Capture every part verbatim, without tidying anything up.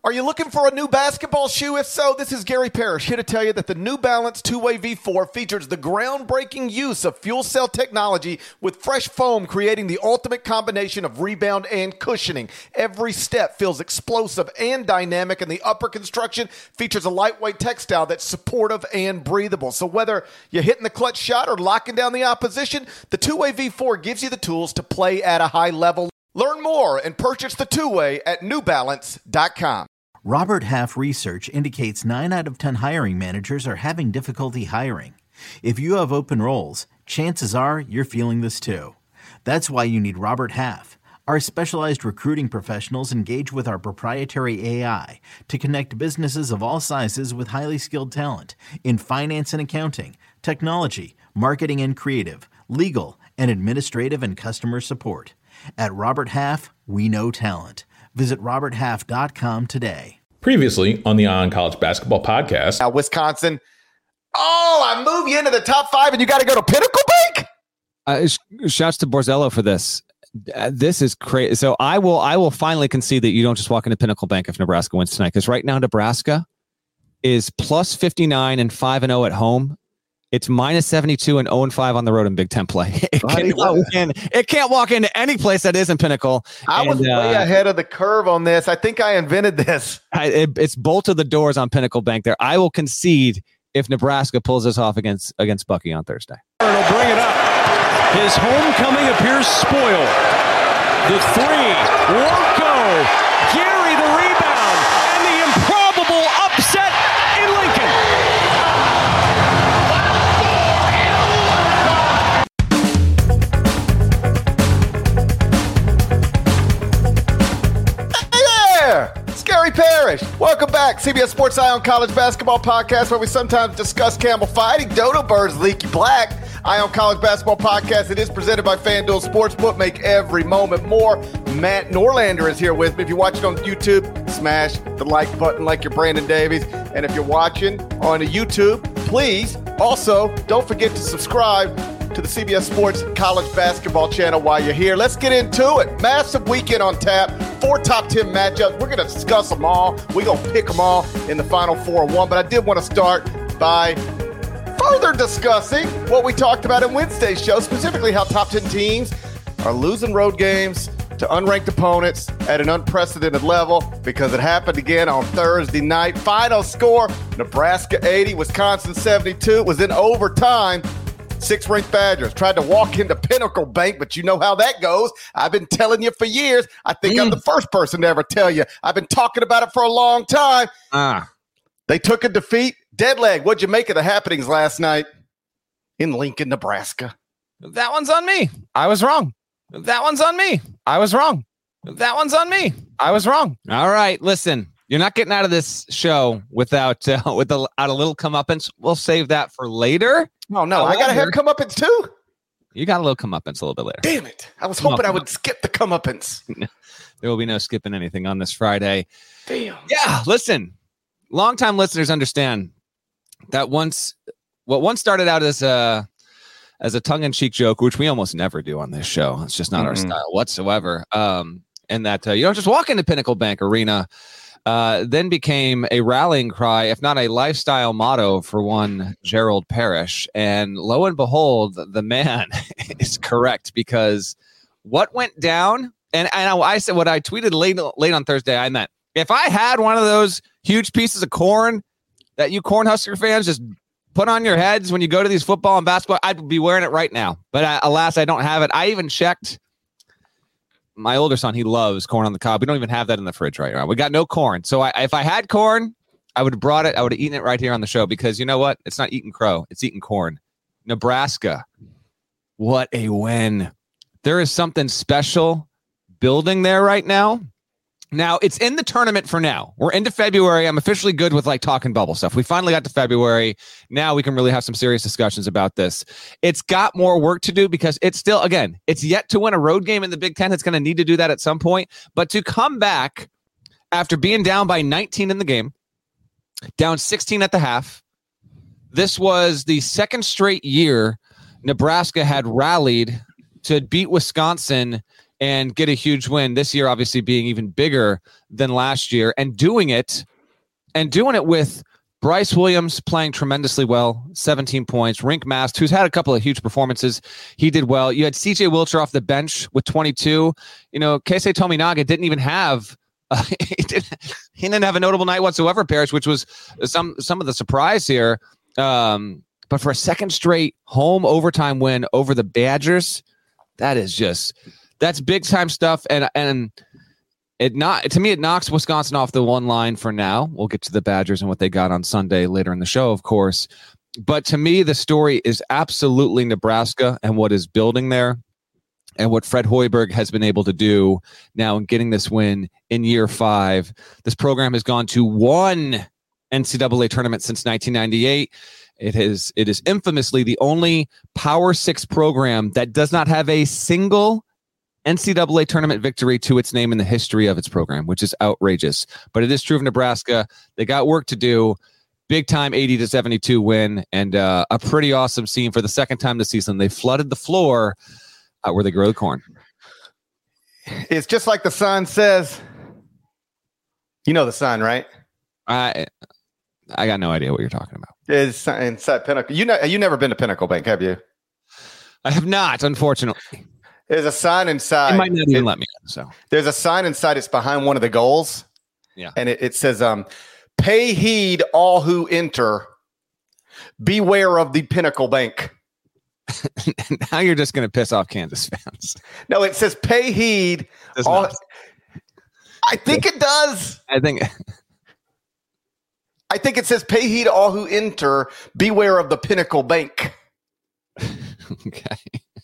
Are you looking for a new basketball shoe? If so, this is Gary Parrish here to tell you that the New Balance two-way V four features the groundbreaking use of fuel cell technology with fresh foam, creating the ultimate combination of rebound and cushioning. Every step feels explosive and dynamic, and the upper construction features a lightweight textile that's supportive and breathable. So whether you're hitting the clutch shot or locking down the opposition, the two-way V four gives you the tools to play at a high level. Learn more and purchase the two-way at new balance dot com. Robert Half research indicates nine out of ten hiring managers are having difficulty hiring. If you have open roles, chances are you're feeling this too. That's why you need Robert Half. Our specialized recruiting professionals engage with our proprietary A I to connect businesses of all sizes with highly skilled talent in finance and accounting, technology, marketing and creative, legal, and administrative and customer support. At Robert Half, we know talent. Visit robert half dot com today. Previously on the On College Basketball Podcast. Now, Wisconsin. Oh, I move you into the top five and you got to go to Pinnacle Bank? Uh, sh- shouts to Borzello for this. Uh, this is crazy. So I will I will finally concede that you don't just walk into Pinnacle Bank if Nebraska wins tonight. Because right now, Nebraska is plus fifty-nine and five and oh at home. It's minus seventy-two and oh and five on the road in Big Ten play. It can't, walk in, it can't walk into any place that isn't Pinnacle. I and, was way uh, ahead of the curve on this. I think I invented this. I, it, it's bolted the doors on Pinnacle Bank there. I will concede if Nebraska pulls this off against against Bucky on Thursday. He'll bring it up. His homecoming appears spoiled. The three won't go. Gary the rebound and the improbable upset in Lincoln. Gary Parrish. Welcome back. C B S Sports Eye on College Basketball Podcast, where we sometimes discuss Campbell fighting, Dodo Birds, Leaky Black. Eye on College Basketball Podcast. It is presented by FanDuel Sportsbook. Make every moment more. Matt Norlander is here with me. If you're watching on YouTube, smash the like button like you're Brandon Davies. And if you're watching on YouTube, please also don't forget to subscribe to the C B S Sports College Basketball channel while you're here. Let's get into it. Massive weekend on tap. Four top ten matchups. We're going to discuss them all. We're going to pick them all in the Final Four and one. But I did want to start by further discussing what we talked about in Wednesday's show, specifically how top ten teams are losing road games to unranked opponents at an unprecedented level, because it happened again on Thursday night. Final score, Nebraska eighty, Wisconsin seventy-two. It was in overtime. Six-ranked Badgers tried to walk into Pinnacle Bank, but you know how that goes. I've been telling you for years. I think mm. I'm the first person to ever tell you. I've been talking about it for a long time. Ah, They took a defeat. Dead leg. What'd you make of the happenings last night in Lincoln, Nebraska? that one's on me. I was wrong. That one's on me. I was wrong. That one's on me. I was wrong. All right, listen. You're not getting out of this show without uh, without a little comeuppance. We'll save that for later. Oh, no. However, I got to have comeuppance too? You got a little comeuppance a little bit later. Damn it. I was hoping no, I would no. skip the comeuppance. There will be no skipping anything on this Friday. Damn. Yeah, listen. Longtime listeners understand that once what once started out as a as a tongue-in-cheek joke, which we almost never do on this show. It's just not mm-hmm. our style whatsoever. Um, and that uh, you don't just walk into Pinnacle Bank Arena. Uh, then became a rallying cry, if not a lifestyle motto, for one Gerald Parrish. And lo and behold, the man is correct, because what went down, and, and I said what I tweeted late late on Thursday, I meant, if I had one of those huge pieces of corn that you Cornhusker fans just put on your heads when you go to these football and basketball, I'd be wearing it right now. But I, alas, I don't have it. I even checked. My older son, he loves corn on the cob. We don't even have that in the fridge right now. We got no corn. So I, if I had corn, I would have brought it. I would have eaten it right here on the show, because you know what? It's not eating crow. It's eating corn. Nebraska. What a win. There is something special building there right now. Now, it's in the tournament for now. We're into February. I'm officially good with like talking bubble stuff. We finally got to February. Now we can really have some serious discussions about this. It's got more work to do, because it's still, again, it's yet to win a road game in the Big Ten. It's going to need to do that at some point. But to come back after being down by nineteen in the game, down sixteen at the half, this was the second straight year Nebraska had rallied to beat Wisconsin and get a huge win this year, obviously being even bigger than last year, and doing it and doing it with Bryce Williams playing tremendously well, seventeen points. Rink Mast, who's had a couple of huge performances, he did well. You had C J Wilcher off the bench with twenty-two. You know, Keisei Tominaga didn't even have uh, he, didn't, he didn't have a notable night whatsoever, Parrish, which was some some of the surprise here. Um, but for a second straight home overtime win over the Badgers, that is just that's big time stuff. And and It not to me, it knocks Wisconsin off the one line for now. We'll get to the Badgers and what they got on Sunday later in the show, of course. But to me, the story is absolutely Nebraska and what is building there and what Fred Hoiberg has been able to do now in getting this win in year five. This program has gone to one N C double A tournament since nineteen ninety-eight. It has, it is infamously the only Power Six program that does not have a single N C double A tournament victory to its name in the history of its program, which is outrageous. But it is true of Nebraska. They got work to do. Big time eighty to seventy-two win, and uh, a pretty awesome scene for the second time this season. They flooded the floor uh, where they grow the corn. It's just like the sign says. You know the sign, right? I I got no idea what you're talking about. It's inside Pinnacle. You know, you never been to Pinnacle Bank, have you? I have not, unfortunately. There's a sign inside. It might not even it, let me in, so there's a sign inside. It's behind one of the goals. Yeah. And it, it says, um, pay heed all who enter. Beware of the Pinnacle Bank. Now you're just going to piss off Kansas fans. No, it says pay heed. Does All, not. I think it does. I think I think it says pay heed all who enter. Beware of the Pinnacle Bank. okay.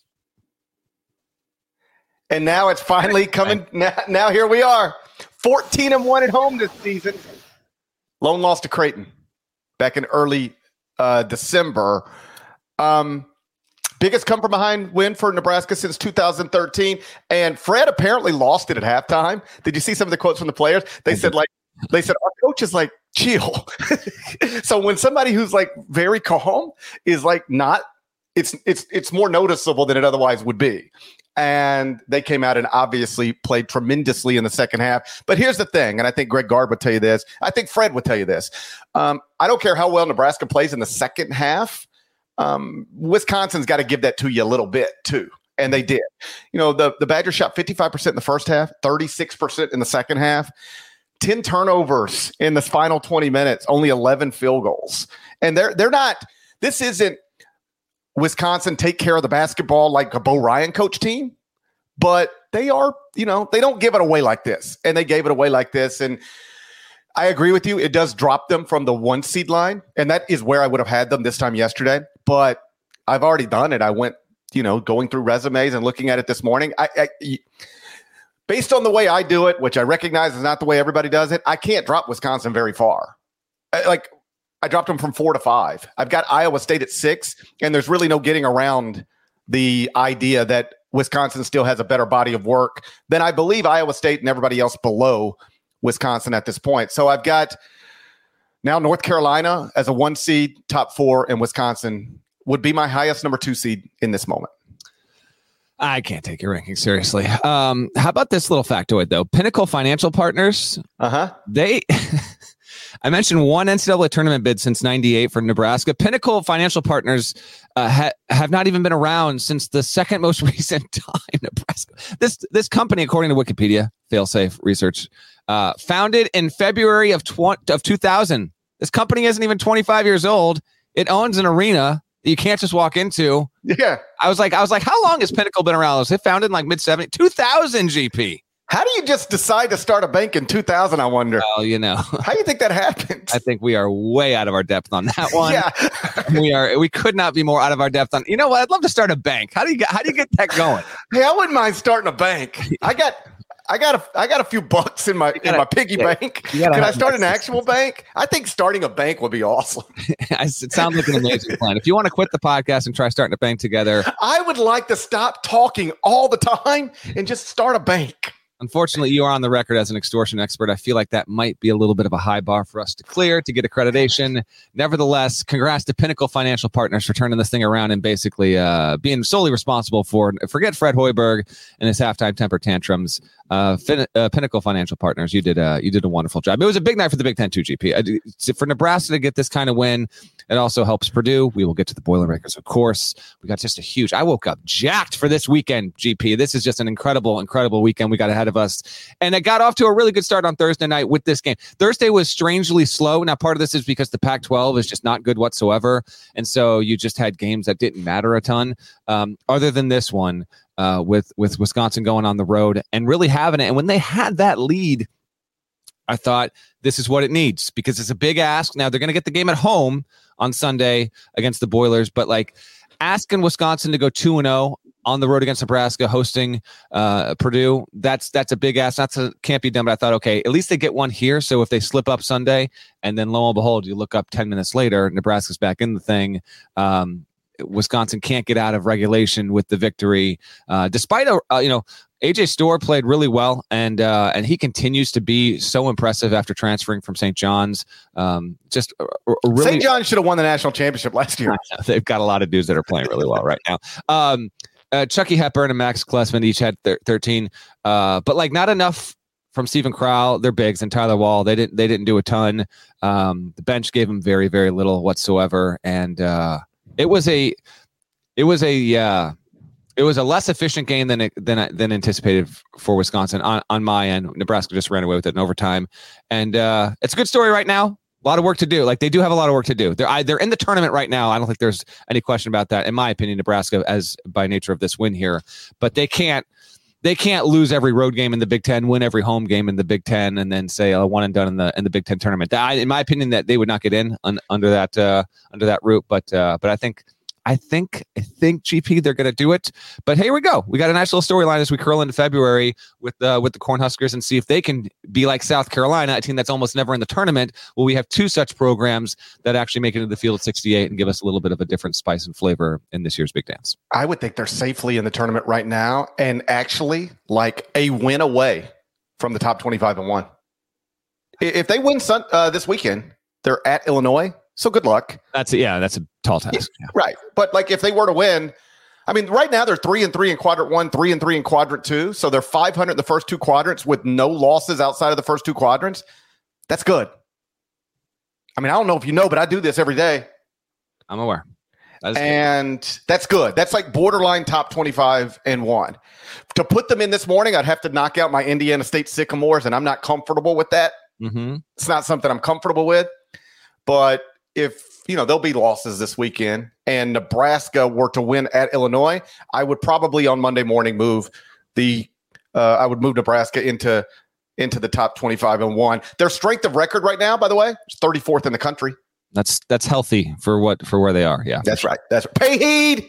And now it's finally coming. Now, now here we are. fourteen and one at home this season. Lone loss to Creighton back in early uh, December. Um, biggest come from behind win for Nebraska since two thousand thirteen. And Fred apparently lost it at halftime. Did you see some of the quotes from the players? They said, like, they said, our coach is like, chill. So when somebody who's like very calm is like not, it's it's it's more noticeable than it otherwise would be. And they came out and obviously played tremendously in the second half. But here's the thing, and I think Greg Gard would tell you this. I think Fred would tell you this. Um, I don't care how well Nebraska plays in the second half. Um, Wisconsin's got to give that to you a little bit, too. And they did. You know, the, the Badgers shot fifty-five percent in the first half, thirty-six percent in the second half, ten turnovers in the final twenty minutes, only eleven field goals. And they're they're not – this isn't Wisconsin take care of the basketball like a Bo Ryan coach team, but they are, you know, they don't give it away like this, and they gave it away like this. And I agree with you. It does drop them from the one seed line, and that is where I would have had them this time yesterday, but I've already done it. I went, you know, going through resumes and looking at it this morning. I, I based on the way I do it, which I recognize is not the way everybody does it, I can't drop Wisconsin very far. I, like, I dropped them from four to five. I've got Iowa State at six, and there's really no getting around the idea that Wisconsin still has a better body of work than I believe Iowa State and everybody else below Wisconsin at this point. So I've got now North Carolina as a one seed, top four, and Wisconsin would be my highest number two seed in this moment. I can't take your ranking seriously. Um, how about this little factoid, though? Pinnacle Financial Partners, uh-huh. they... I mentioned one N C double A tournament bid since ninety-eight for Nebraska. Pinnacle Financial Partners uh, ha- have not even been around since the second most recent time. Nebraska. This this company, according to Wikipedia, Failsafe Research, uh, founded in February of, tw- of two thousand. This company isn't even twenty-five years old. It owns an arena that you can't just walk into. Yeah. I was like, I was like, how long has Pinnacle been around? Was it founded in like mid seventies? two thousand G P. How do you just decide to start a bank in two thousand, I wonder? Well, you know. How do you think that happened? I think we are way out of our depth on that one. Yeah. we are. We could not be more out of our depth on. You know what? I'd love to start a bank. How do you get? How do you get that going? Hey, I wouldn't mind starting a bank. I got, I got a, I got a few bucks in my gotta, in my piggy yeah, bank. Can I start an actual bank? I think starting a bank would be awesome. It sounds like an amazing plan. If you want to quit the podcast and try starting a bank together, I would like to stop talking all the time and just start a bank. Unfortunately, you are on the record as an extortion expert. I feel like that might be a little bit of a high bar for us to clear to get accreditation. Nevertheless, congrats to Pinnacle Financial Partners for turning this thing around and basically uh, being solely responsible for, forget Fred Hoiberg and his halftime temper tantrums. Uh, fin- uh, Pinnacle Financial Partners, you did a you did a wonderful job. It was a big night for the Big Ten too, G P. Uh, for Nebraska to get this kind of win, it also helps Purdue. We will get to the Boilermakers, of course. We got just a huge. I woke up jacked for this weekend, G P. This is just an incredible, incredible weekend we got ahead of us, and it got off to a really good start on Thursday night with this game. Thursday was strangely slow. Now, part of this is because the Pac twelve is just not good whatsoever, and so you just had games that didn't matter a ton. Um, other than this one. Uh, with with Wisconsin going on the road and really having it. And when they had that lead, I thought this is what it needs because it's a big ask. Now they're going to get the game at home on Sunday against the Boilers, but like asking Wisconsin to go two and oh on the road against Nebraska, hosting uh, Purdue, that's that's a big ask. That's a, can't be done. But I thought, okay, at least they get one here. So if they slip up Sunday and then lo and behold, you look up ten minutes later, Nebraska's back in the thing. Um, Wisconsin can't get out of regulation with the victory, uh, despite a uh, you know A J Storr played really well, and uh, and he continues to be so impressive after transferring from Saint John's. Um, just a, a really, Saint John's should have won the national championship last year. They've got a lot of dudes that are playing really well right now. Um, uh, Chucky Hepburn and Max Klessman each had thir- thirteen, uh, but like not enough from Stephen Crowell. They're bigs, and Tyler Wall. They didn't they didn't do a ton. Um, the bench gave them very very little whatsoever, and. Uh, It was a, it was a, uh, it was a less efficient game than than than anticipated for Wisconsin on, on my end. Nebraska just ran away with it in overtime, and uh, it's a good story right now. A lot of work to do. Like they do have a lot of work to do. They're I, they're in the tournament right now. I don't think there's any question about that. In my opinion, Nebraska, as by nature of this win here, but they can't. They can't lose every road game in the Big Ten, win every home game in the Big Ten, and then say oh, one and done in the in the Big Ten tournament. I, in my opinion, that they would not get in un, under that uh, under that route. But uh, but I think I think I think G P they're going to do it. But here we go. We got a nice little storyline as we curl into February with uh, with the Cornhuskers and see if they can be like South Carolina, a team that's almost never in the tournament. Well, we have two such programs that actually make it into the field at sixty-eight and give us a little bit of a different spice and flavor in this year's Big Dance. I would think they're safely in the tournament right now and actually like a win away from the top twenty-five and one. If they win sun, uh, this weekend, they're at Illinois. So good luck. That's yeah, that's a tall task. Yeah. Right. But like if they were to win, I mean, right now they're three and three in quadrant one, three and three in quadrant two. So they're five hundred in the first two quadrants with no losses outside of the first two quadrants. That's good. I mean, I don't know if you know, but I do this every day. I'm aware. That and that's good. That's like borderline top twenty-five and one. To put them in this morning, I'd have to knock out my Indiana State Sycamores, and I'm not comfortable with that. Mm-hmm. It's not something I'm comfortable with. But if, you know, there'll be losses this weekend and Nebraska were to win at Illinois, I would probably on Monday morning move the uh, I would move Nebraska into into the top twenty-five and one. Their strength of record right now, by the way, is thirty-fourth in the country. That's that's healthy for what for where they are. Yeah, that's right. That's right. Pay heed.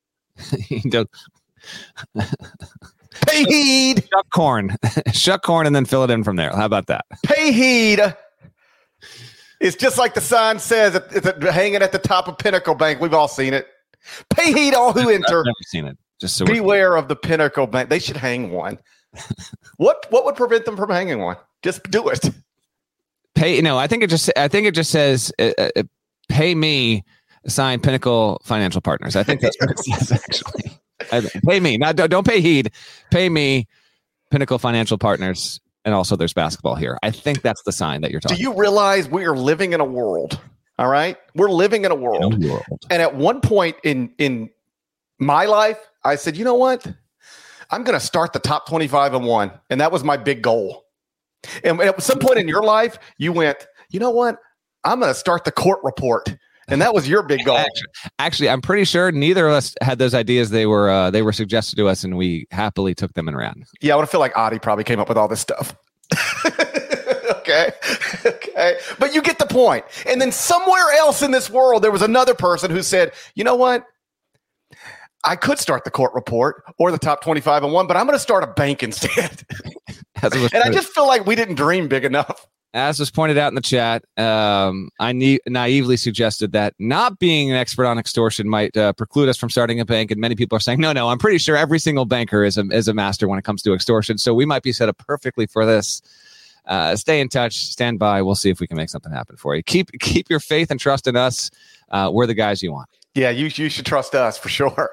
Pay heed. Shuck corn, shuck corn, and then fill it in from there. How about that? Pay heed. It's just like the sign says, it's hanging at the top of Pinnacle Bank. We've all seen it. Pay heed, all who enter. I've never seen it. Just so beware of the Pinnacle Bank. They should hang one. what What would prevent them from hanging one? Just do it. Pay. No, I think it just. I think it just says, uh, uh, "Pay me." Sign Pinnacle Financial Partners. I think that's what it says. Actually, I, pay me. Not don't pay heed. Pay me. Pinnacle Financial Partners. And also there's basketball here. I think that's the sign that you're talking about. Do you realize we are living in a world? All right. We're living in a world. In a world. And at one point in, in my life, I said, you know what? I'm going to start the top twenty-five and one. And that was my big goal. And at some point in your life, you went, you know what? I'm going to start the court report. And that was your big goal. Actually, actually, I'm pretty sure neither of us had those ideas. They were uh, they were suggested to us, and we happily took them and ran. Yeah, I would feel like Adi probably came up with all this stuff. okay, okay, but you get the point. And then somewhere else in this world, there was another person who said, "You know what? I could start the court report or the top twenty-five and one, but I'm going to start a bank instead." And I just feel like we didn't dream big enough. as was pointed out in the chat, um, I na- naively suggested that not being an expert on extortion might uh, preclude us from starting a bank. And many people are saying, no, no, I'm pretty sure every single banker is a, is a master when it comes to extortion. So we might be set up perfectly for this. Uh, stay in touch, stand by. We'll see if we can make something happen for you. Keep keep your faith and trust in us. Uh, we're the guys you want. Yeah, you, you should trust us for sure.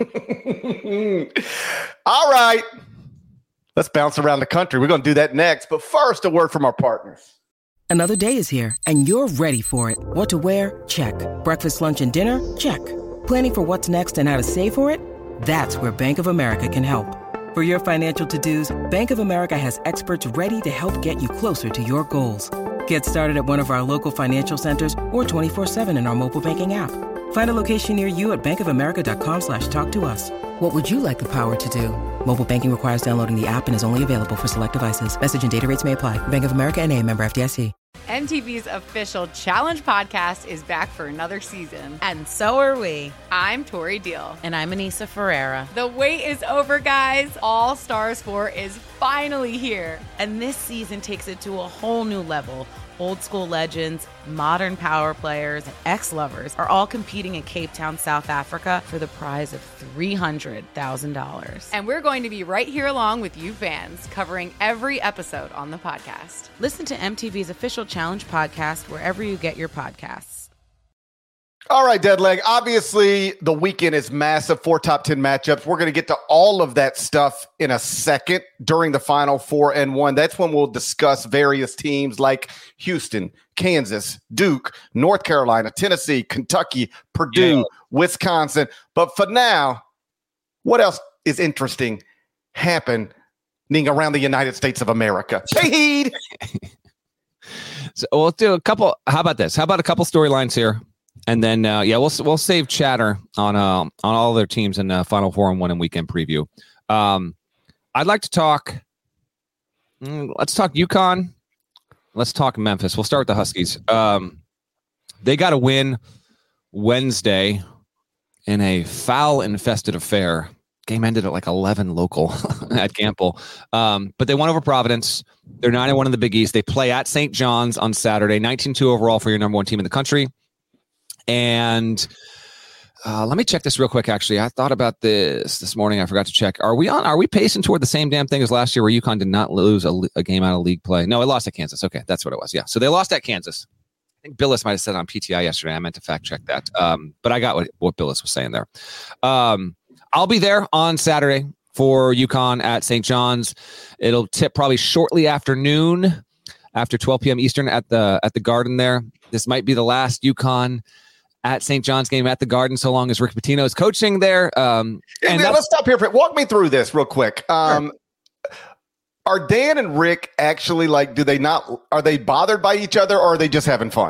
All right. Let's bounce around the country. We're going to do that next. But first, a word from our partners. Another day is here, and you're ready for it. What to wear? Check. Breakfast, lunch, and dinner? Check. Planning for what's next and how to save for it? That's where Bank of America can help. For your financial to-dos, Bank of America has experts ready to help get you closer to your goals. Get started at one of our local financial centers or twenty-four seven in our mobile banking app. Find a location near you at bankofamerica.com slash talk to us. What would you like the power to do? Mobile banking requires downloading the app and is only available for select devices. Message and data rates may apply. Bank of America N A, member F D I C. M T V's official Challenge podcast is back for another season. And so are we. I'm Tori Deal. And I'm Anissa Ferreira. The wait is over, guys. All Stars four is finally here. And this season takes it to a whole new level. Old school legends, modern power players, and ex-lovers are all competing in Cape Town, South Africa for the prize of three hundred thousand dollars. And we're going to be right here along with you fans, covering every episode on the podcast. Listen to M T V's official Challenge podcast wherever you get your podcasts. All right, Deadleg. Obviously, the weekend is massive. Four top ten matchups. We're going to get to all of that stuff in a second during the final four and one. That's when we'll discuss various teams like Houston, Kansas, Duke, North Carolina, Tennessee, Kentucky, Purdue, yeah. Wisconsin. But for now, what else is interesting happening around the United States of America? Shahid! So we'll do a couple. How about this? How about a couple storylines here? And then, uh, yeah, we'll we'll save chatter on uh, on all their teams in uh, Final Four and One and weekend preview. Um, I'd like to talk. Mm, let's talk UConn. Let's talk Memphis. We'll start with the Huskies. Um, they got a win Wednesday in a foul-infested affair. Game ended at like eleven local at Gamble. Um, but they won over Providence. They're nine and one in the Big East. They play at Saint John's on Saturday. nineteen two overall for your number one team in the country. And uh, let me check this real quick. Actually, I thought about this this morning. I forgot to check. Are we on? Are we pacing toward the same damn thing as last year, where UConn did not lose a, a game out of league play? No, it lost at Kansas. Okay, that's what it was. Yeah, so they lost at Kansas. I think Billis might have said on P T I yesterday. I meant to fact check that, um, but I got what, what Billis was saying there. Um, I'll be there on Saturday for UConn at Saint John's. It'll tip probably shortly after noon, after twelve p.m. Eastern at the at the Garden there. This might be the last UConn at Saint John's game at the Garden, so long as Rick Pitino is coaching there. Um, and yeah, let's stop here. For, walk me through this real quick. Um, sure. Are Dan and Rick actually like, do they not, are they bothered by each other, or are they just having fun?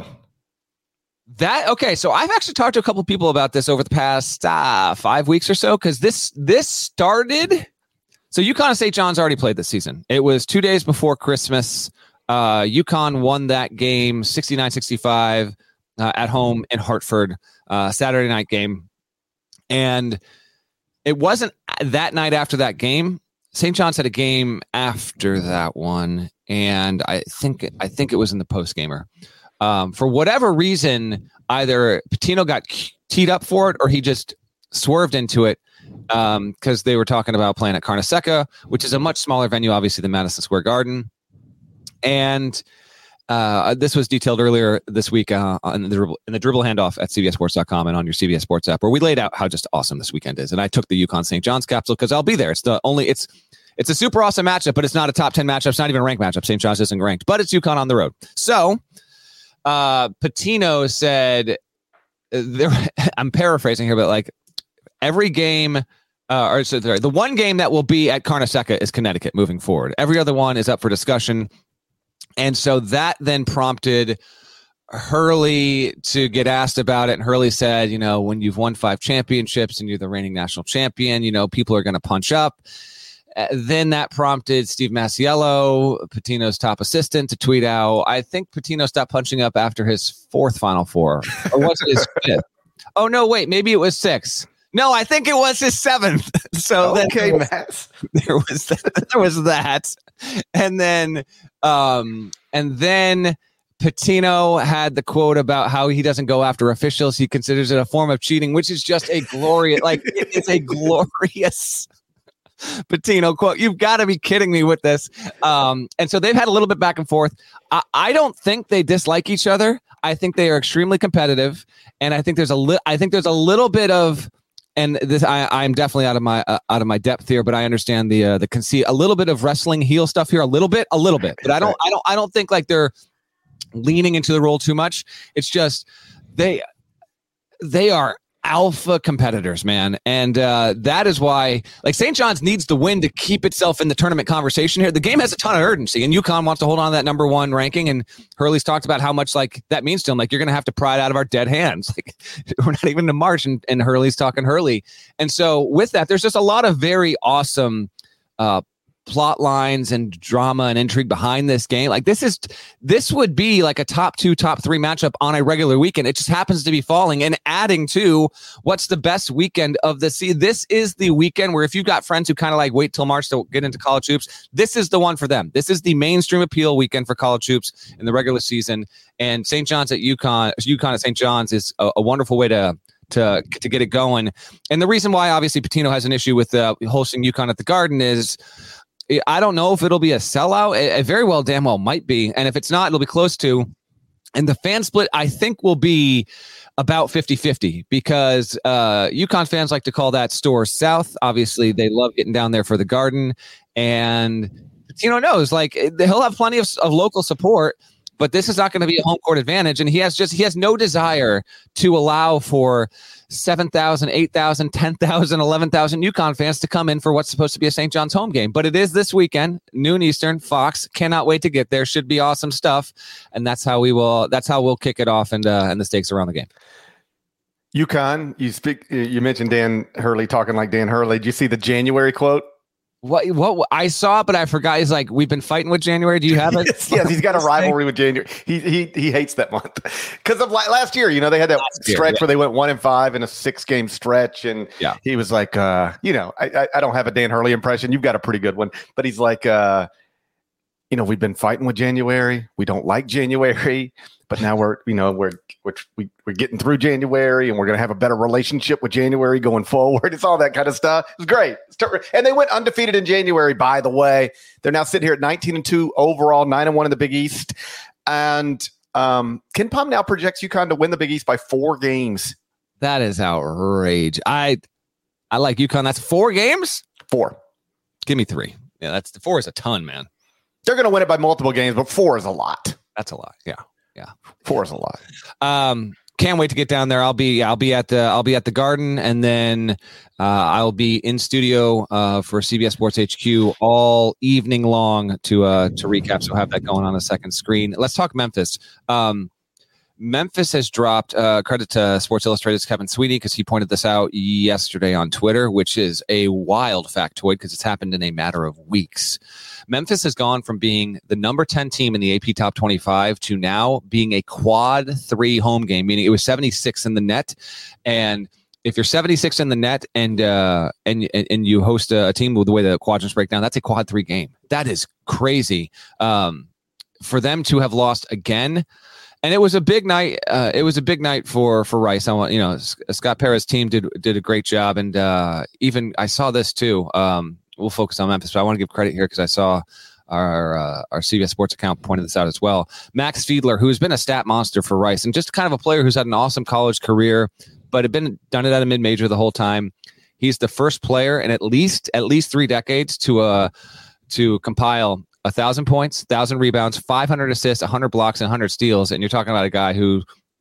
That, okay, so I've actually talked to a couple of people about this over the past uh, five weeks or so, because this, this started, so UConn and Saint John's already played this season. It was two days before Christmas. Uh, UConn won that game sixty-nine sixty-five. Uh, at home in Hartford, uh, Saturday night game. And it wasn't that night after that game. Saint John's had a game after that one. And I think I think it was in the post-gamer. Um, for whatever reason, either Pitino got teed up for it or he just swerved into it because um, they were talking about playing at Carnesecca, which is a much smaller venue, obviously, than Madison Square Garden. And Uh, this was detailed earlier this week uh, in, the dribble, in the dribble handoff at C B S Sports dot com and on your C B S Sports app, where we laid out how just awesome this weekend is. And I took the UConn Saint John's capsule because I'll be there. It's the only it's it's a super awesome matchup, but it's not a top ten matchup. It's not even a ranked matchup. Saint John's isn't ranked, but it's UConn on the road. So uh, Pitino said, there, I'm paraphrasing here, but like every game, uh, or so the one game that will be at Carnesecca is Connecticut moving forward. Every other one is up for discussion. And so that then prompted Hurley to get asked about it. And Hurley said, you know, when you've won five championships and you're the reigning national champion, you know, people are going to punch up. Uh, then that prompted Steve Masiello, Pitino's top assistant, to tweet out, I think Pitino stopped punching up after his fourth Final Four. Or was it his fifth? Oh, no, wait, maybe it was six. No, I think it was his seventh. So okay, there was, Matt. there was that, there was that, and then um, and then Patino had the quote about how he doesn't go after officials. He considers it a form of cheating, which is just a glorious, like it is a glorious Patino quote. You've got to be kidding me with this. Um, and so they've had a little bit back and forth. I, I don't think they dislike each other. I think they are extremely competitive, and I think there's a li- I think there's a little bit of. And this, I, I'm definitely out of my uh, out of my depth here, but I understand the uh, the conceit. A little bit of wrestling heel stuff here, a little bit, a little bit. But I don't, I don't, I don't think like they're leaning into the role too much. It's just they they are alpha competitors, man, and uh, that is why like Saint John's needs to win to keep itself in the tournament conversation here. The game has a ton of urgency, and UConn wants to hold on to that number one ranking. And Hurley's talked about how much like that means to him. Like you're going to have to pry it out of our dead hands. Like we're not even in March, and, and Hurley's talking Hurley. And so with that, there's just a lot of very awesome uh, plot lines and drama and intrigue behind this game. Like this is this would be like a top two, top three matchup on a regular weekend. It just happens to be falling and adding to what's the best weekend of the season. This is the weekend where if you've got friends who kind of like wait till March to get into college hoops, this is the one for them. This is the mainstream appeal weekend for college hoops in the regular season. And Saint John's at UConn, UConn at Saint John's is a, a wonderful way to to to get it going. And the reason why obviously Patino has an issue with uh, hosting UConn at the Garden is I don't know if it'll be a sellout. It, it very well, damn well might be. And if it's not, it'll be close to. And the fan split, I think, will be about fifty-fifty because uh, UConn fans like to call that store south. Obviously, they love getting down there for the Garden. And Patino knows, like, he'll have plenty of, of local support, but this is not going to be a home court advantage. And he has just he has no desire to allow for seven thousand, eight thousand, ten thousand, eleven thousand UConn fans to come in for what's supposed to be a Saint John's home game. But it is this weekend, noon Eastern, Fox. Cannot wait to get there. Should be awesome stuff. And that's how we will that's how we'll kick it off and uh, and the stakes around the game. UConn, you speak you mentioned Dan Hurley talking like Dan Hurley. Did you see the January quote? What what I saw, but I forgot. He's like, we've been fighting with January. Do you have it? yes, yes, he's got a rivalry with January. He he he hates that month because of like last year. You know, they had that last stretch year, yeah. where they went one and five in a six game stretch, and yeah. he was like, uh, you know, I, I I don't have a Dan Hurley impression. You've got a pretty good one, but he's like, uh, you know, we've been fighting with January. We don't like January, but now we're you know we're we're we, we're getting through January, and we're gonna have a better relationship with January going forward. It's all that kind of stuff. It's great. And they went undefeated in January, by the way. They're now sitting here at nineteen and two overall, nine and one in the Big East. And um, Ken Pom now projects UConn to win the Big East by four games. That is outrage. I I like UConn. That's four games? Four. Give me three. Yeah, that's the four is a ton, man. They're going to win it by multiple games, but four is a lot. That's a lot. Yeah. Yeah. Four is a lot. Um, can't wait to get down there. I'll be I'll be at the I'll be at the Garden, and then uh, I'll be in studio uh, for C B S Sports H Q all evening long to uh, to recap. So have that going on the second screen. Let's talk Memphis. Um, Memphis has dropped. Uh, credit to Sports Illustrated's Kevin Sweeney because he pointed this out yesterday on Twitter, which is a wild factoid because it's happened in a matter of weeks. Memphis has gone from being the number ten team in the A P Top twenty-five to now being a quad three home game, meaning it was seventy-six in the net. And if you're seventy-six in the net and uh, and and you host a, a team with the way the quadrants break down, that's a quad three game. That is crazy. Um, for them to have lost again. And it was a big night. Uh, it was a big night for for Rice. I want you know Scott Perez's team did did a great job, and uh, even I saw this too. Um, we'll focus on Memphis, but I want to give credit here because I saw our uh, our C B S Sports account pointed this out as well. Max Fiedler, who has been a stat monster for Rice, and just kind of a player who's had an awesome college career, but had been done it at a mid major the whole time. He's the first player in at least at least three decades to uh to compile a thousand points, thousand rebounds, five hundred assists, a hundred blocks, and a hundred steals. And you're talking about a guy who,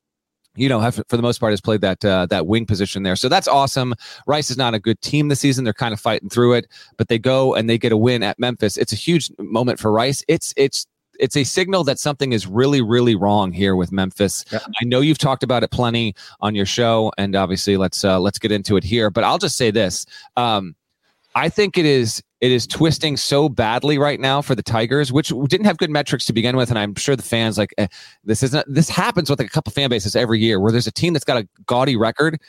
you know, have, for the most part has played that uh, that wing position there. So that's awesome. Rice is not a good team this season. They're kind of fighting through it, but they go and they get a win at Memphis. It's a huge moment for Rice. It's it's it's a signal that something is really, really wrong here with Memphis. Yep. I know you've talked about it plenty on your show, and obviously let's uh, let's get into it here. But I'll just say this. Um, I think it is it is twisting so badly right now for the Tigers, which didn't have good metrics to begin with, and I'm sure the fans like eh, this isn't. This happens with like a couple fan bases every year, where there's a team that's got a gaudy record,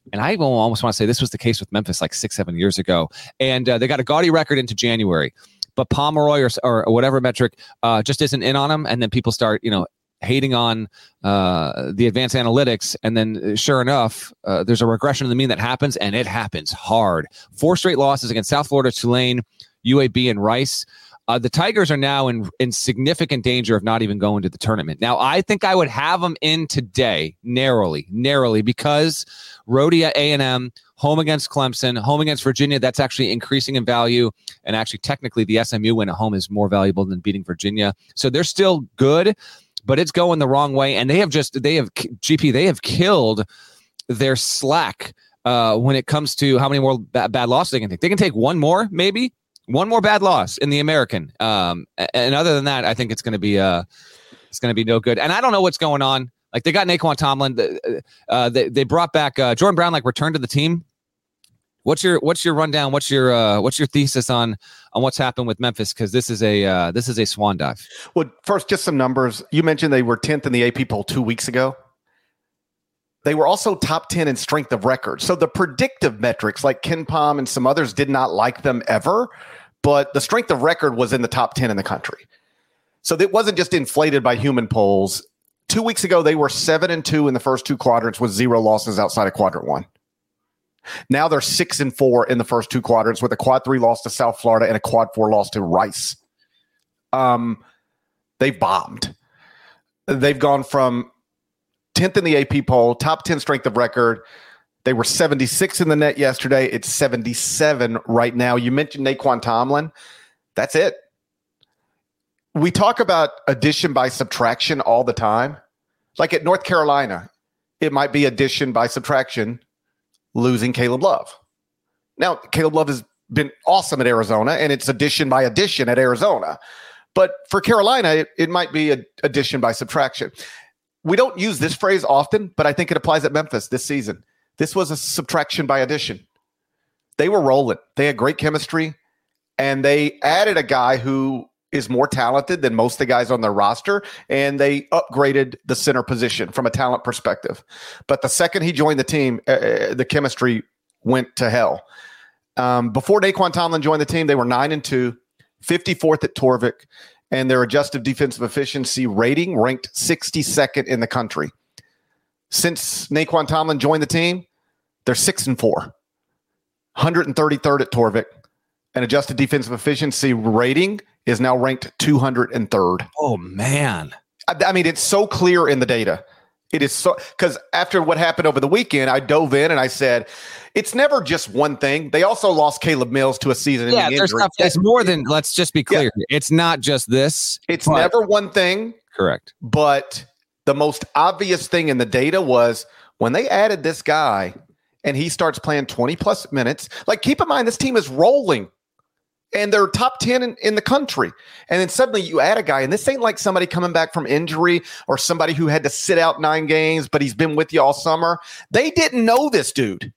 And I almost want to say this was the case with Memphis like six, seven years ago. And uh, they got a gaudy record into January. But Pomeroy or, or whatever metric uh, just isn't in on them. And then people start, you know, hating on uh, the advanced analytics. And then sure enough, uh, there's a regression of the mean that happens, and it happens hard. Four straight losses against South Florida, Tulane, U A B, and Rice. Uh, the Tigers are now in, in significant danger of not even going to the tournament. Now, I think I would have them in today, narrowly, narrowly, because Rhody at A and M, home against Clemson, home against Virginia, that's actually increasing in value. And actually, technically, the S M U win at home is more valuable than beating Virginia. So they're still good, but it's going the wrong way. And they have just, they have, G P, they have killed their slack uh, when it comes to how many more bad, bad losses they can take. They can take one more, maybe. One more bad loss in the American. Um, and other than that, I think it's going to be uh, it's going to be no good. And I don't know what's going on. Like, they got Naquan Tomlin. Uh, they they brought back uh, Jordan Brown, like, returned to the team. What's your what's your rundown? What's your uh, what's your thesis on on what's happened with Memphis? Because this is a uh, this is a swan dive. Well, first, just some numbers. You mentioned they were tenth in the A P poll two weeks ago. They were also top ten in strength of record. So the predictive metrics, like KenPom and some others, did not like them ever. But the strength of record was in the top ten in the country. So it wasn't just inflated by human polls. Two weeks ago, they were seven and two in the first two quadrants with zero losses outside of quadrant one. Now they're six and four in the first two quadrants with a quad three loss to South Florida and a quad four loss to Rice. Um, they've bombed. They've gone from tenth in the A P poll, top ten strength of record. They were seventy-six in the net yesterday. It's seventy-seven right now. You mentioned Naquan Tomlin. That's it. We talk about addition by subtraction all the time. Like at North Carolina, it might be addition by subtraction, losing Caleb Love. Now, Caleb Love has been awesome at Arizona, and it's addition by addition at Arizona. But for Carolina, it, it might be a addition by subtraction. We don't use this phrase often, but I think it applies at Memphis this season. This was a subtraction by addition. They were rolling. They had great chemistry, and they added a guy who is more talented than most of the guys on their roster, and they upgraded the center position from a talent perspective. But the second he joined the team, uh, the chemistry went to hell. Um, before Naquan Tomlin joined the team, they were nine and two, fifty-fourth at Torvik, and their adjusted defensive efficiency rating ranked sixty-second in the country. Since Naquan Tomlin joined the team, they're six and four, one hundred thirty-third at Torvik, and adjusted defensive efficiency rating is now ranked two hundred third. Oh man! I, I mean, it's so clear in the data. It is so, because after what happened over the weekend, I dove in and I said, it's never just one thing. They also lost Caleb Mills to a season-ending yeah, injury. Stuff, it's more than. Let's just be clear. Yeah. It's not just this. It's but, never one thing. Correct. But the most obvious thing in the data was when they added this guy and he starts playing twenty plus minutes. Like, keep in mind, this team is rolling and they're top ten in, in the country. And then suddenly you add a guy, and this ain't like somebody coming back from injury or somebody who had to sit out nine games, but he's been with you all summer. They didn't know this dude.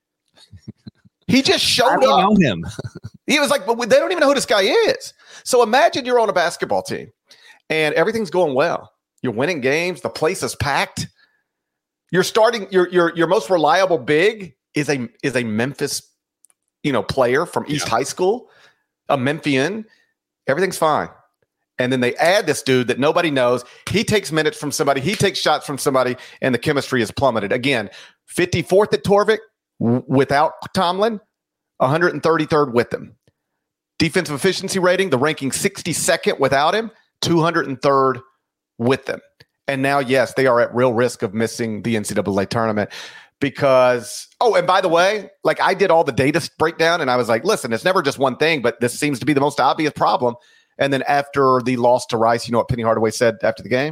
He just showed I don't up. know him. He was like, but they don't even know who this guy is. So imagine you're on a basketball team and everything's going well. You're winning games. The place is packed. You're starting. Your your your most reliable big is a is a Memphis, you know, player from East yeah. High School, a Memphian. Everything's fine, and then they add this dude that nobody knows. He takes minutes from somebody. He takes shots from somebody, and the chemistry is plummeted again. fifty-fourth at Torvik w- without Tomlin, one hundred thirty-third with him. Defensive efficiency rating, the ranking sixty-second without him, two hundred third with them. And now, yes, they are at real risk of missing the N C double A tournament because, oh, and by the way, like I did all the data breakdown and I was like, listen, it's never just one thing, but this seems to be the most obvious problem. And then after the loss to Rice, you know what Penny Hardaway said after the game?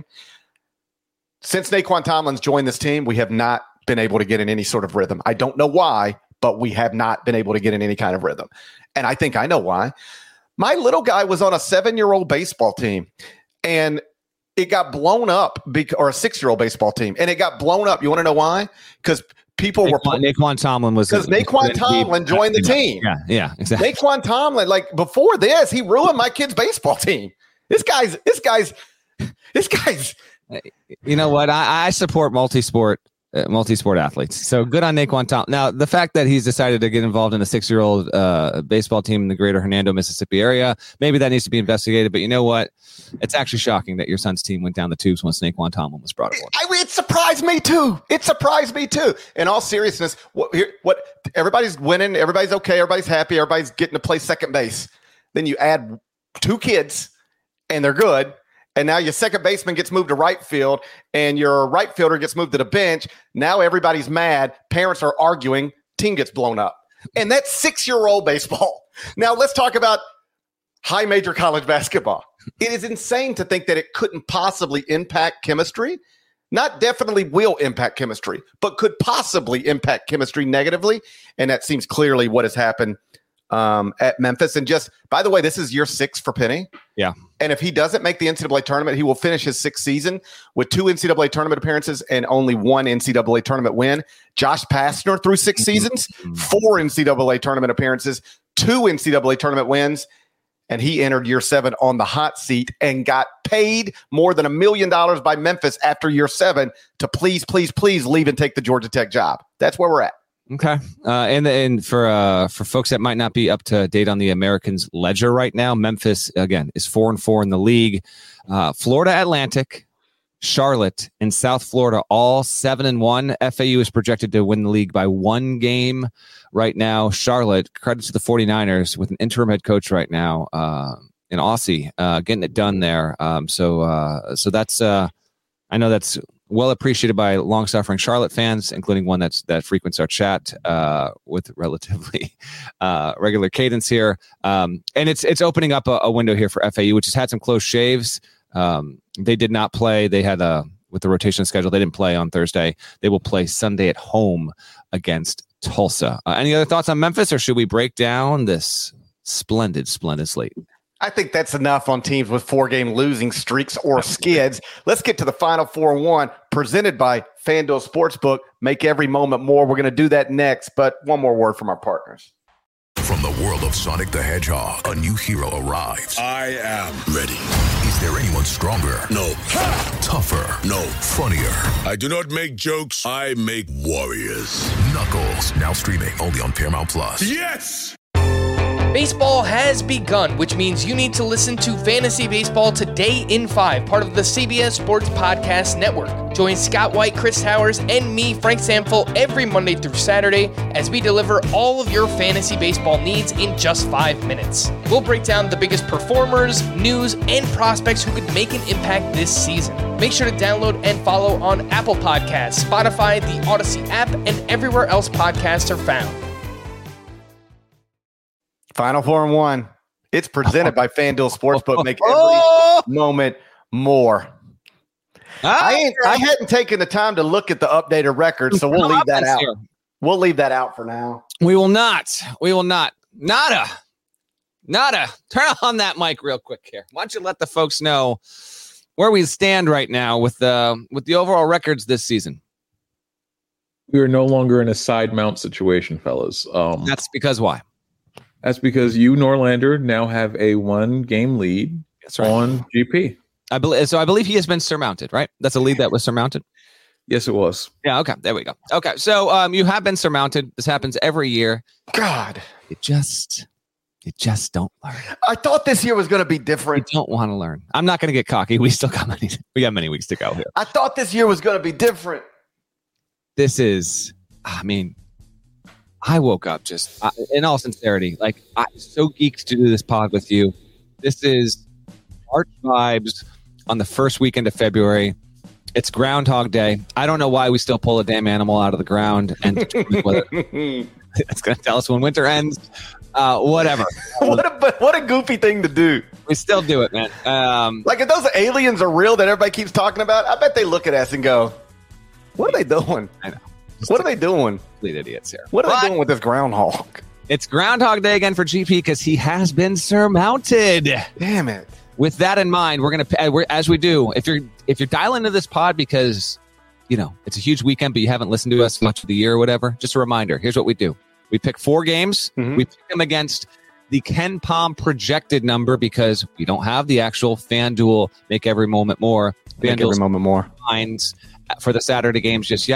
Since Naquan Tomlin's joined this team, we have not been able to get in any sort of rhythm. I don't know why, but we have not been able to get in any kind of rhythm. And I think I know why. My little guy was on a seven-year-old baseball team, and it got blown up, because, or a six-year-old baseball team, and it got blown up. You want to know why? Because people Naquan, were Naquan Tomlin was because Naquan Tomlin joined the team. Yeah, yeah, exactly. Naquan Tomlin, like before this, he ruined my kid's baseball team. This guy's, this guy's, this guy's. You know what? I, I support multi-sport Uh, multi-sport athletes. So good on Naquan Tom. Now, the fact that he's decided to get involved in a six-year-old uh, baseball team in the greater Hernando, Mississippi area, maybe that needs to be investigated. But you know what? It's actually shocking that your son's team went down the tubes once Naquan Tomlin was brought aboard. I mean, it surprised me too. It surprised me too. In all seriousness, what, here, what everybody's winning, everybody's okay, everybody's happy, everybody's getting to play second base. Then you add two kids, and they're good. And now your second baseman gets moved to right field and your right fielder gets moved to the bench. Now everybody's mad. Parents are arguing. Team gets blown up. And that's six-year-old baseball. Now let's talk about high major college basketball. It is insane to think that it couldn't possibly impact chemistry. Not definitely will impact chemistry, but could possibly impact chemistry negatively. And that seems clearly what has happened um, at Memphis. And just, by the way, this is year six for Penny. Yeah. And if he doesn't make the N C double A tournament, he will finish his sixth season with two N C double A tournament appearances and only one N C double A tournament win. Josh Pastner through six seasons, four N C double A tournament appearances, two N C double A tournament wins, and he entered year seven on the hot seat and got paid more than a million dollars by Memphis after year seven to please, please, please leave and take the Georgia Tech job. That's where we're at. Okay. Uh, and and for uh, for folks that might not be up to date on the Americans ledger right now, Memphis, again, is four and four in the league. Uh, Florida Atlantic, Charlotte, and South Florida, all seven and one. F A U is projected to win the league by one game right now. Charlotte, credit to the 49ers with an interim head coach right now, uh, in Aussie, uh, getting it done there. Um, so uh, so that's, uh, I know that's well appreciated by long-suffering Charlotte fans, including one that's that frequents our chat uh, with relatively uh, regular cadence here. Um, and it's it's opening up a, a window here for F A U, which has had some close shaves. Um, they did not play. They had a with the rotation schedule. They didn't play on Thursday. They will play Sunday at home against Tulsa. Uh, any other thoughts on Memphis, or should we break down this splendid, splendid slate? I think that's enough on teams with four-game losing streaks or skids. Let's get to the Final Four one presented by FanDuel Sportsbook. Make every moment more. We're going to do that next, but one more word from our partners. From the world of Sonic the Hedgehog, a new hero arrives. I am ready. Is there anyone stronger? No. Tougher? No. Funnier? I do not make jokes. I make warriors. Knuckles, now streaming only on Paramount Plus. Yes! Baseball has begun, which means you need to listen to Fantasy Baseball Today in five, part of the C B S Sports Podcast Network. Join Scott White, Chris Towers, and me, Frank Samfel, every Monday through Saturday as we deliver all of your fantasy baseball needs in just five minutes. We'll break down the biggest performers, news, and prospects who could make an impact this season. Make sure to download and follow on Apple Podcasts, Spotify, the Odyssey app, and everywhere else podcasts are found. Final Four and one. It's presented by FanDuel Sportsbook. Make every moment more. I ain't, I hadn't taken the time to look at the updated record, so we'll leave that out. We'll leave that out for now. We will not. We will not. Nada. Nada. Turn on that mic real quick here. Why don't you let the folks know where we stand right now with the with the overall records this season? We are no longer in a side mount situation, fellas. Um, That's because why? That's because you, Norlander, now have a one-game lead That's right. on G P. I believe so. I believe he has been surmounted, right? That's a lead that was surmounted. Yes, it was. Yeah. Okay. There we go. Okay. So um, you have been surmounted. This happens every year. God, you just, you just don't learn. I thought this year was going to be different. You don't want to learn. I'm not going to get cocky. We still got many. We got many weeks to go here. I thought this year was going to be different. This is. I mean. I woke up just, uh, in all sincerity, like I'm so geeked to do this pod with you. This is March vibes on the first weekend of February. It's Groundhog Day. I don't know why we still pull a damn animal out of the ground and it's going to tell us when winter ends. Uh, whatever. what a what a goofy thing to do. We still do it, man. Um, like if those aliens are real that everybody keeps talking about, I bet they look at us and go, "What are they doing?" I know. What are they doing? Complete idiots here. What are but they doing with this groundhog? It's Groundhog Day again for G P because he has been surmounted. Damn it! With that in mind, we're gonna we're, as we do. If you're if you're dialing into this pod because you know it's a huge weekend, but you haven't listened to us much of the year or whatever, just a reminder. Here's what we do: we pick four games. Mm-hmm. We pick them against the Ken Pom projected number because we don't have the actual FanDuel Make Every Moment More. Make Every Moment More lines for the Saturday games just yet.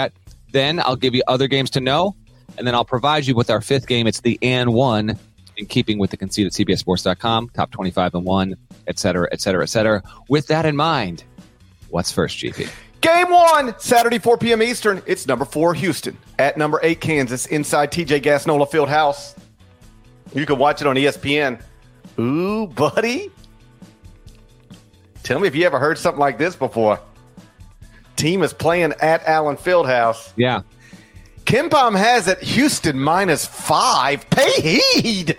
Then I'll give you other games to know, and then I'll provide you with our fifth game. It's the and one, in keeping with the conceit at C B S Sports dot com, top twenty-five and one, et cetera, et cetera, et cetera. With that in mind, what's first, G P? Game one, Saturday, four p.m. Eastern. It's number four, Houston, at number eight, Kansas, inside T J Gasnola Fieldhouse. You can watch it on E S P N. Ooh, buddy. Tell me if you ever heard something like this before. Team is playing at Allen Fieldhouse. Yeah. KenPom has it Houston minus five. Pay heed.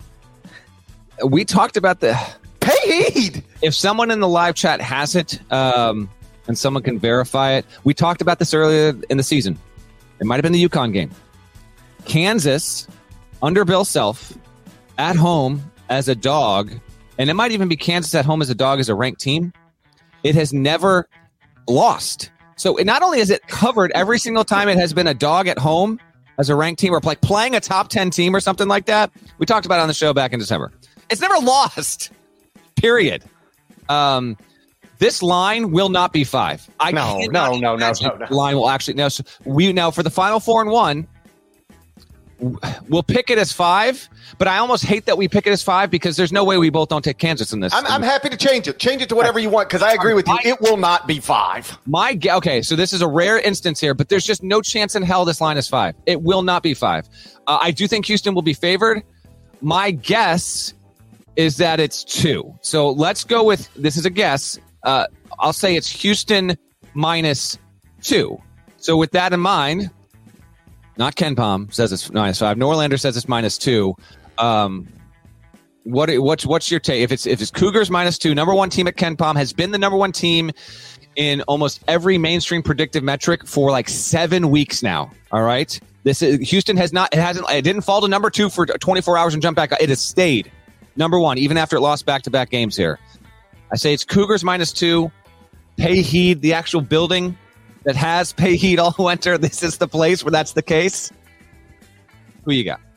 We talked about the... Pay heed. If someone in the live chat has it, um, and someone can verify it, we talked about this earlier in the season. It might have been the UConn game. Kansas, under Bill Self, at home as a dog, and it might even be Kansas at home as a dog as a ranked team. It has never lost. So it not only is it covered every single time it has been a dog at home as a ranked team or like playing a top ten team or something like that. We talked about it on the show back in December. It's never lost, period. Um, this line will not be five. I no, no, no, no, no, no. Line will actually now. So we now for the final four and one, we'll pick it as five. But I almost hate that we pick it as five because there's no way we both don't take Kansas in this. I'm, I'm happy to change it. Change it to whatever you want because I agree with you. It will not be five. My okay, so this is a rare instance here, but there's just no chance in hell this line is five. It will not be five. Uh, I do think Houston will be favored. My guess is that it's two. So let's go with this is a guess. Uh, I'll say it's Houston minus two. So with that in mind, not KenPom says it's minus five. Norlander says it's minus two. Um, what what's what's your take? If it's if it's Cougars minus two, number one team at KenPom has been the number one team in almost every mainstream predictive metric for like seven weeks now. All right, this is Houston has not it hasn't it didn't fall to number two for twenty-four hours and jump back. It has stayed number one even after it lost back to back games here. I say it's Cougars minus two. Pay heed, the actual building that has pay heed all winter. This is the place where that's the case. Who you got?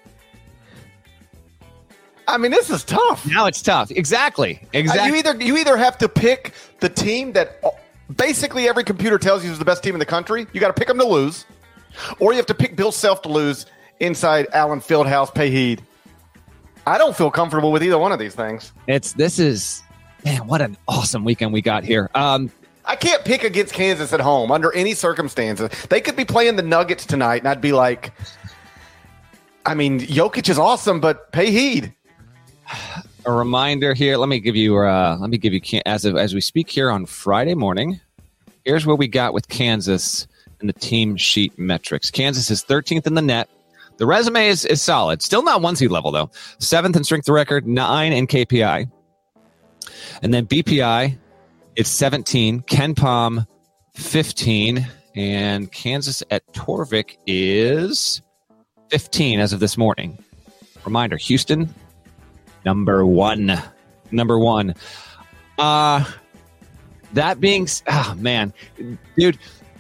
I mean, this is tough. Now it's tough. Exactly. Exactly. Uh, you either you either have to pick the team that basically every computer tells you is the best team in the country. You got to pick them to lose, or you have to pick Bill Self to lose inside Allen Fieldhouse. Pay heed. I don't feel comfortable with either one of these things. It's this is man. What an awesome weekend we got here. Um, I can't pick against Kansas at home under any circumstances. They could be playing the Nuggets tonight, and I'd be like, I mean, Jokic is awesome, but pay heed. A reminder here. Let me give you. Uh, let me give you as of, as we speak here on Friday morning. Here's what we got with Kansas in the team sheet metrics. Kansas is thirteenth in the net. The resume is is solid. Still not one seed level though. Seventh in strength of record, nine in K P I, and then B P I. It's seventeen. KenPom fifteen, and Kansas at Torvik is fifteen as of this morning. Reminder: Houston. Number one. Number one. Uh, that being... Oh, man. Dude,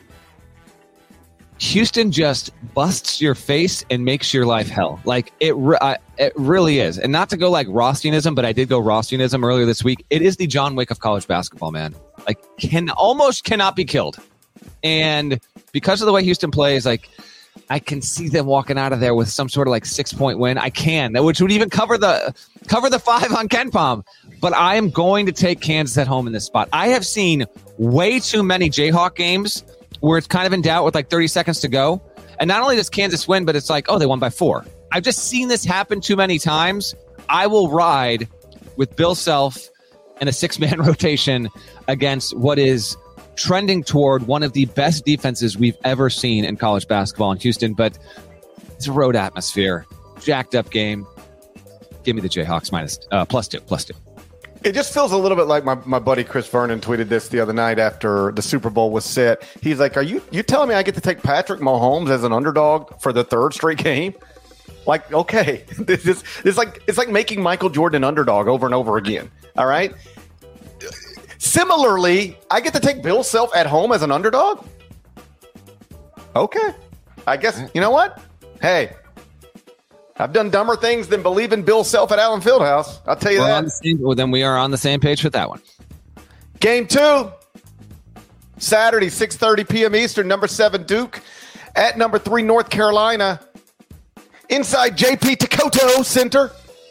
Houston just busts your face and makes your life hell. Like, it re- uh, it really is. And not to go like Rostianism, but I did go Rostianism earlier this week. It is the John Wick of college basketball, man. Like, can almost cannot be killed. And because of the way Houston plays, like... I can see them walking out of there with some sort of like six point win. I can, which would even cover the cover the five on KenPom. But I am going to take Kansas at home in this spot. I have seen way too many Jayhawk games where it's kind of in doubt with like thirty seconds to go. And not only does Kansas win, but it's like, oh, they won by four. I've just seen this happen too many times. I will ride with Bill Self and a six-man rotation against what is trending toward one of the best defenses we've ever seen in college basketball in Houston, but it's a road atmosphere, jacked up game. Give me the Jayhawks minus uh, plus two, plus two. It just feels a little bit like my, my buddy Chris Vernon tweeted this the other night after the Super Bowl was set. He's like, "Are you you telling me I get to take Patrick Mahomes as an underdog for the third straight game?" Like, okay, this is it's like it's like making Michael Jordan an underdog over and over again. All right. Similarly, I get to take Bill Self at home as an underdog? Okay. I guess, you know what? Hey, I've done dumber things than believe in Bill Self at Allen Fieldhouse. I'll tell you We're that. On the same, well, then we are on the same page with that one. Game two, Saturday, six thirty p.m. Eastern, number seven Duke At number three, North Carolina. Inside J P Takoto Center.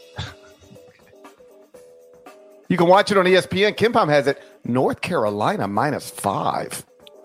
You can watch it on E S P N. KenPom has it. North Carolina minus five.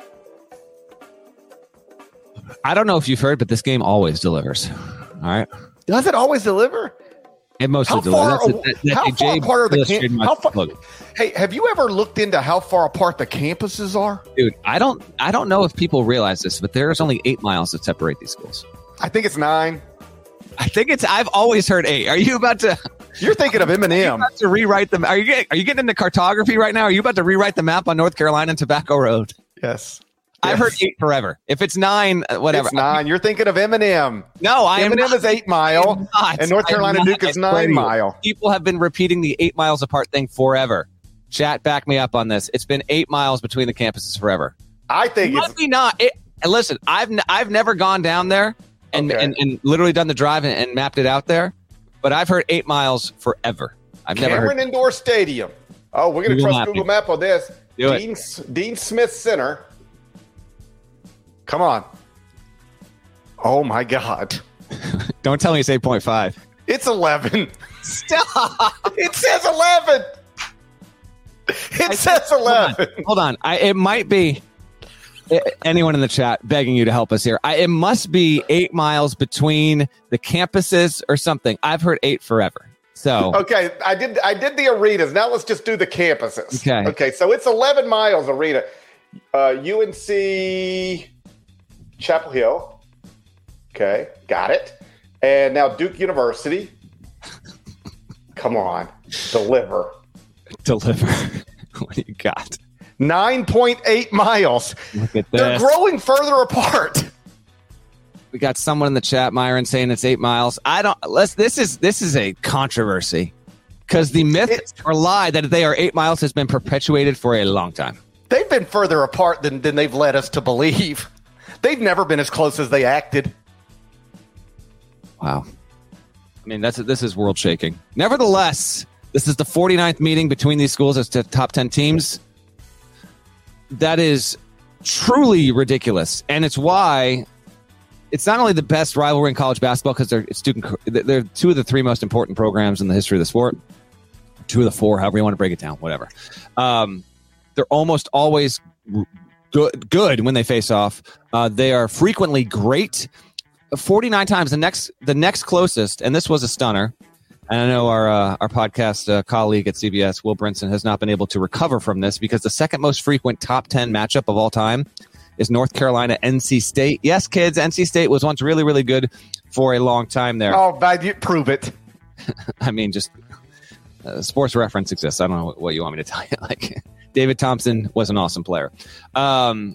I don't know if you've heard, but this game always delivers. All right. Does it always deliver? It mostly how delivers. Far, That's a, that, that's how a far J apart are the cam- how far, look, Hey, have you ever looked into how far apart the campuses are? Dude, I don't I don't know if people realize this, but there's only eight miles that separate these schools. I think it's nine. I think it's I've always heard eight. Are you about to You're thinking of Eminem. About to rewrite them. Are you getting, are you getting into cartography right now? Are you about to rewrite the map on North Carolina and Tobacco Road? Yes. I've yes. heard eight forever. If it's nine, whatever. It's nine. You're thinking of Eminem. No, I am Eminem not. is eight mile, and North Carolina Duke is nine mile. People have been repeating the eight miles apart thing forever. Chat, back me up on this. It's been eight miles between the campuses forever. I think it it's not. It, listen, I've n- I've never gone down there and, okay. and, and literally done the drive and, and mapped it out there, but I've heard eight miles forever. I've Cameron never heard Indoor Stadium. Oh, we're going to trust mapping. Google Map on this. Do Dean, Dean Smith Center. Come on. Oh, my God. Don't tell me it's eight point five. It's eleven. Stop. It says eleven. It I says eleven. Hold on. Hold on. I, it might be anyone in the chat begging you to help us here. I, it must be eight miles between the campuses or something. I've heard eight forever. So okay, I did I did the arenas. Now let's just do the campuses. Okay. Okay, so it's eleven miles arena. Uh, U N C Chapel Hill. Okay, got it. And now Duke University. Come on, deliver. Deliver. What do you got? nine point eight miles. Look at this. They're growing further apart. We got someone in the chat, Myron, saying it's eight miles. I don't. Let's. This is this is a controversy because the myth it's, or lie that they are eight miles has been perpetuated for a long time. They've been further apart than than they've led us to believe. They've never been as close as they acted. Wow. I mean, that's this is world shaking. Nevertheless, this is the forty-ninth meeting between these schools as to top ten teams. That is truly ridiculous, and it's why. It's not only the best rivalry in college basketball because they're student, they're two of the three most important programs in the history of the sport. Two of the four, however you want to break it down, whatever. Um, they're almost always good, good when they face off. Uh, they are frequently great. forty-nine times. The next, the next closest, and this was a stunner. And I know our uh, our podcast uh, colleague at C B S, Will Brinson, has not been able to recover from this because the second most frequent top ten matchup of all time is North Carolina, N C State. Yes, kids, N C State was once really, really good for a long time there. Oh, but you prove it. I mean, just uh, sports reference exists. I don't know what you want me to tell you. Like, David Thompson was an awesome player. Um,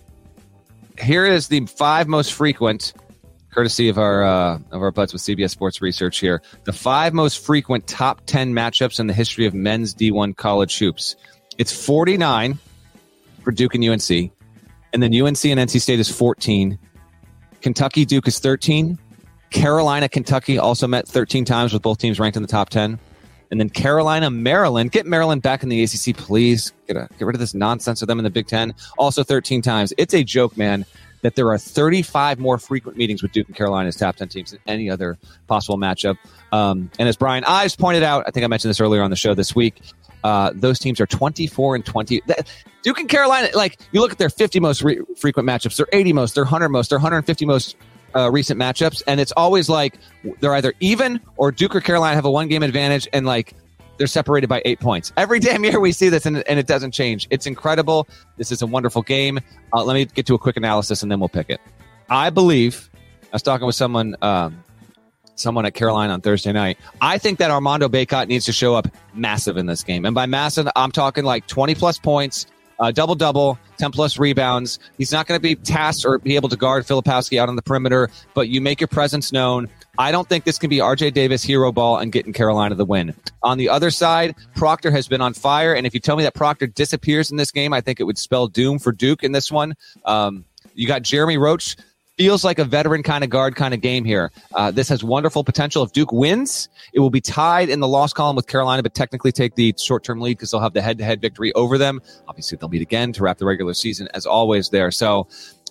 here is the five most frequent, courtesy of our uh, of our buds with C B S Sports Research here, the five most frequent top ten matchups in the history of men's D one college hoops. It's forty-nine for Duke and U N C. And then U N C and N C State is fourteen. Kentucky, Duke is thirteen. Carolina, Kentucky also met thirteen times with both teams ranked in the top ten. And then Carolina, Maryland. Get Maryland back in the A C C, please. Get, a, get rid of this nonsense of them in the Big Ten. Also thirteen times. It's a joke, man, that there are thirty-five more frequent meetings with Duke and Carolina's top ten teams than any other possible matchup. Um, and as Brian Ives pointed out, I think I mentioned this earlier on the show this week, Uh, those teams are twenty-four and twenty. Duke and Carolina, like, you look at their fifty most re- frequent matchups, their eighty most, their one hundred most, their one hundred fifty most uh, recent matchups, and it's always like they're either even or Duke or Carolina have a one-game advantage, and, like, they're separated by eight points. Every damn year we see this, and, and it doesn't change. It's incredible. This is a wonderful game. Uh, let me get to a quick analysis, and then we'll pick it. I believe, I was talking with someone... Um, someone at Carolina on Thursday night. I think that Armando Bacot needs to show up massive in this game. And by massive, I'm talking like twenty plus points, uh, double double, ten plus rebounds. He's not going to be tasked or be able to guard Filipowski out on the perimeter, but you make your presence known. I don't think this can be R J Davis hero ball and getting Carolina the win. On the other side, Proctor has been on fire. And if you tell me that Proctor disappears in this game, I think it would spell doom for Duke in this one. Um, you got Jeremy Roach. Feels like a veteran kind of guard kind of game here. Uh, this has wonderful potential. If Duke wins, it will be tied in the loss column with Carolina, but technically take the short-term lead because they'll have the head-to-head victory over them. Obviously, they'll meet again to wrap the regular season, as always there. So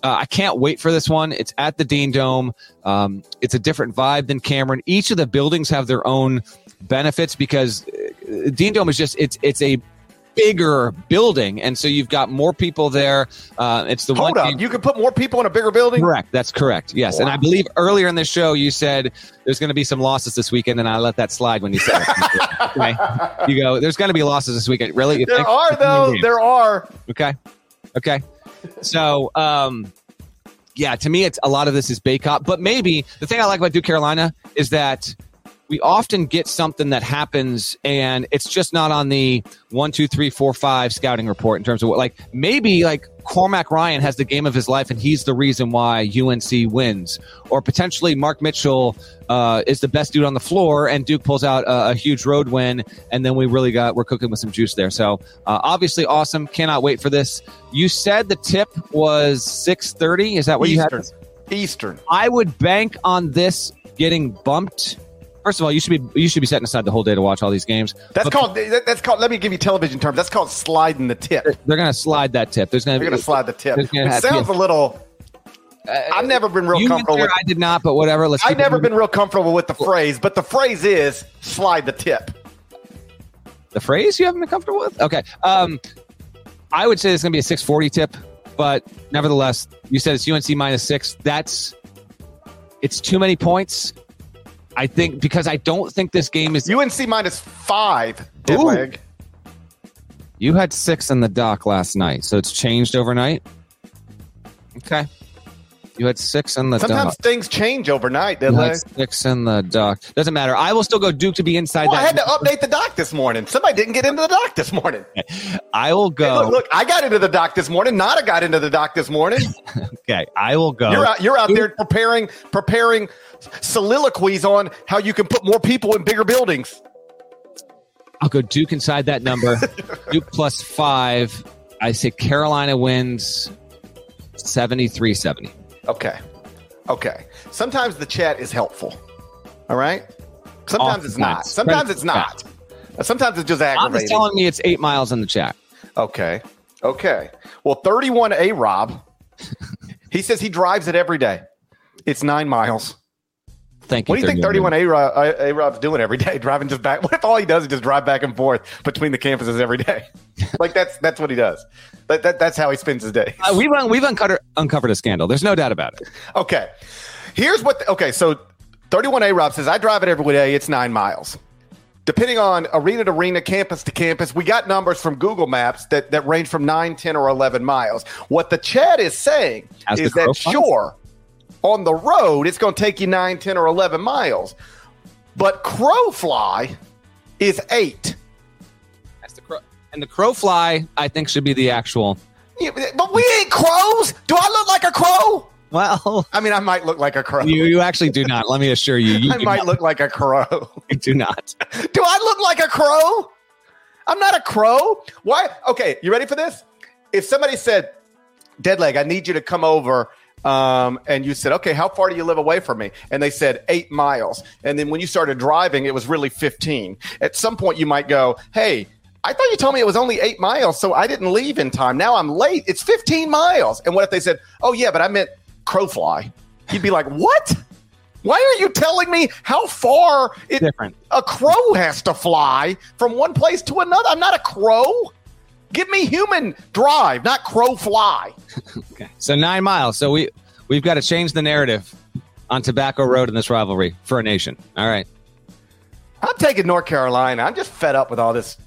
Uh, I can't wait for this one. It's at the Dean Dome. Um, it's a different vibe than Cameron. Each of the buildings have their own benefits because uh, Dean Dome is just it's it's a bigger building, and so you've got more people there. Uh, it's the Hold one up, game- you can put more people in a bigger building? Correct. That's correct. Yes, wow. And I believe earlier in the show you said there's going to be some losses this weekend, and I let that slide when you said it. Okay. You go, there's going to be losses this weekend. Really? You there think? are though. There are. Okay. Okay. So, um, yeah, to me, it's a lot of this is Baycott, but maybe the thing I like about Duke Carolina is that we often get something that happens and it's just not on the one, two, three, four, five scouting report in terms of what, like maybe like Cormac Ryan has the game of his life and he's the reason why U N C wins, or potentially Mark Mitchell uh, is the best dude on the floor and Duke pulls out a, a huge road win. And then we really got, we're cooking with some juice there. So uh, obviously awesome. Cannot wait for this. You said the tip was six thirty. Is that what Eastern. you had? Eastern. I would bank on this getting bumped. First of all, you should be you should be setting aside the whole day to watch all these games. That's but, called. That's called. Let me give you television terms. That's called sliding the tip. They're going to slide that tip. There's going to. They're going to slide the tip. It have, sounds yeah. a little. Uh, I've never been real comfortable. There, with, I did not, but whatever. Let's. I've never been real comfortable with the phrase, but the phrase is slide the tip. The phrase you haven't been comfortable with? Okay. Um, I would say it's going to be a six forty tip, but nevertheless, you said it's U N C minus six. That's. It's too many points. I think because I don't think this game is U N C minus five. Deadleg. You had six in the dock last night, so it's changed overnight. Okay, you had six in the Sometimes dock. things change overnight. Deadleg. Six in the dock. Doesn't matter. I will still go Duke to be inside. Well, that. I had to update the dock this morning. Somebody didn't get into the dock this morning. I will go. Hey, look, look, I got into the dock this morning. Nada got into the dock this morning. Okay, I will go. You're out. You're out there preparing preparing. soliloquies on how you can put more people in bigger buildings. I'll go Duke inside that number. Duke plus five. I say Carolina wins seventy-three seventy. Okay. Okay. Sometimes the chat is helpful. All right? Sometimes Off it's not. points. Sometimes it's not. Sometimes it's just aggravating. I'm just telling me it's eight miles in the chat. Okay. Okay. Well, thirty-one A-Rob, he says he drives it every day. It's nine miles. Thank you. What do you think thirty-one A-Rob's doing every day? Driving just back? What if all he does is just drive back and forth between the campuses every day? Like that's that's what he does. That, that that's how he spends his day. Uh, we've un- we've uncovered uncovered a scandal. There's no doubt about it. Okay, here's what. The, okay, so thirty-one A-Rob says I drive it every day. It's nine miles. Depending on arena to arena, campus to campus, we got numbers from Google Maps that that range from nine, ten, or eleven miles. What the chat is saying As is that sure. On the road, it's going to take you nine, ten, or eleven miles. But crow fly is eight. That's the crow. And the crow fly, I think, should be the actual. Yeah, but we ain't crows. Do I look like a crow? Well, I mean, I might look like a crow. You, you actually do not. Let me assure you. you I might not. look like a crow. You do not. Do I look like a crow? I'm not a crow. Why? Okay, you ready for this? If somebody said, Deadleg, I need you to come over. Um, and you said, okay, how far do you live away from me? And they said eight miles. And then when you started driving, it was really fifteen. At some point, you might go, hey, I thought you told me it was only eight miles, so I didn't leave in time. Now I'm late. It's fifteen miles. And what if they said, oh, yeah, but I meant crow fly? You'd be like, what? Why are you telling me how far it, Different. a crow has to fly from one place to another? I'm not a crow. Give me human drive, not crow fly. Okay. So nine miles. So we, we've got to change the narrative on Tobacco Road in this rivalry for a nation. All right. I'm taking North Carolina. I'm just fed up with all this.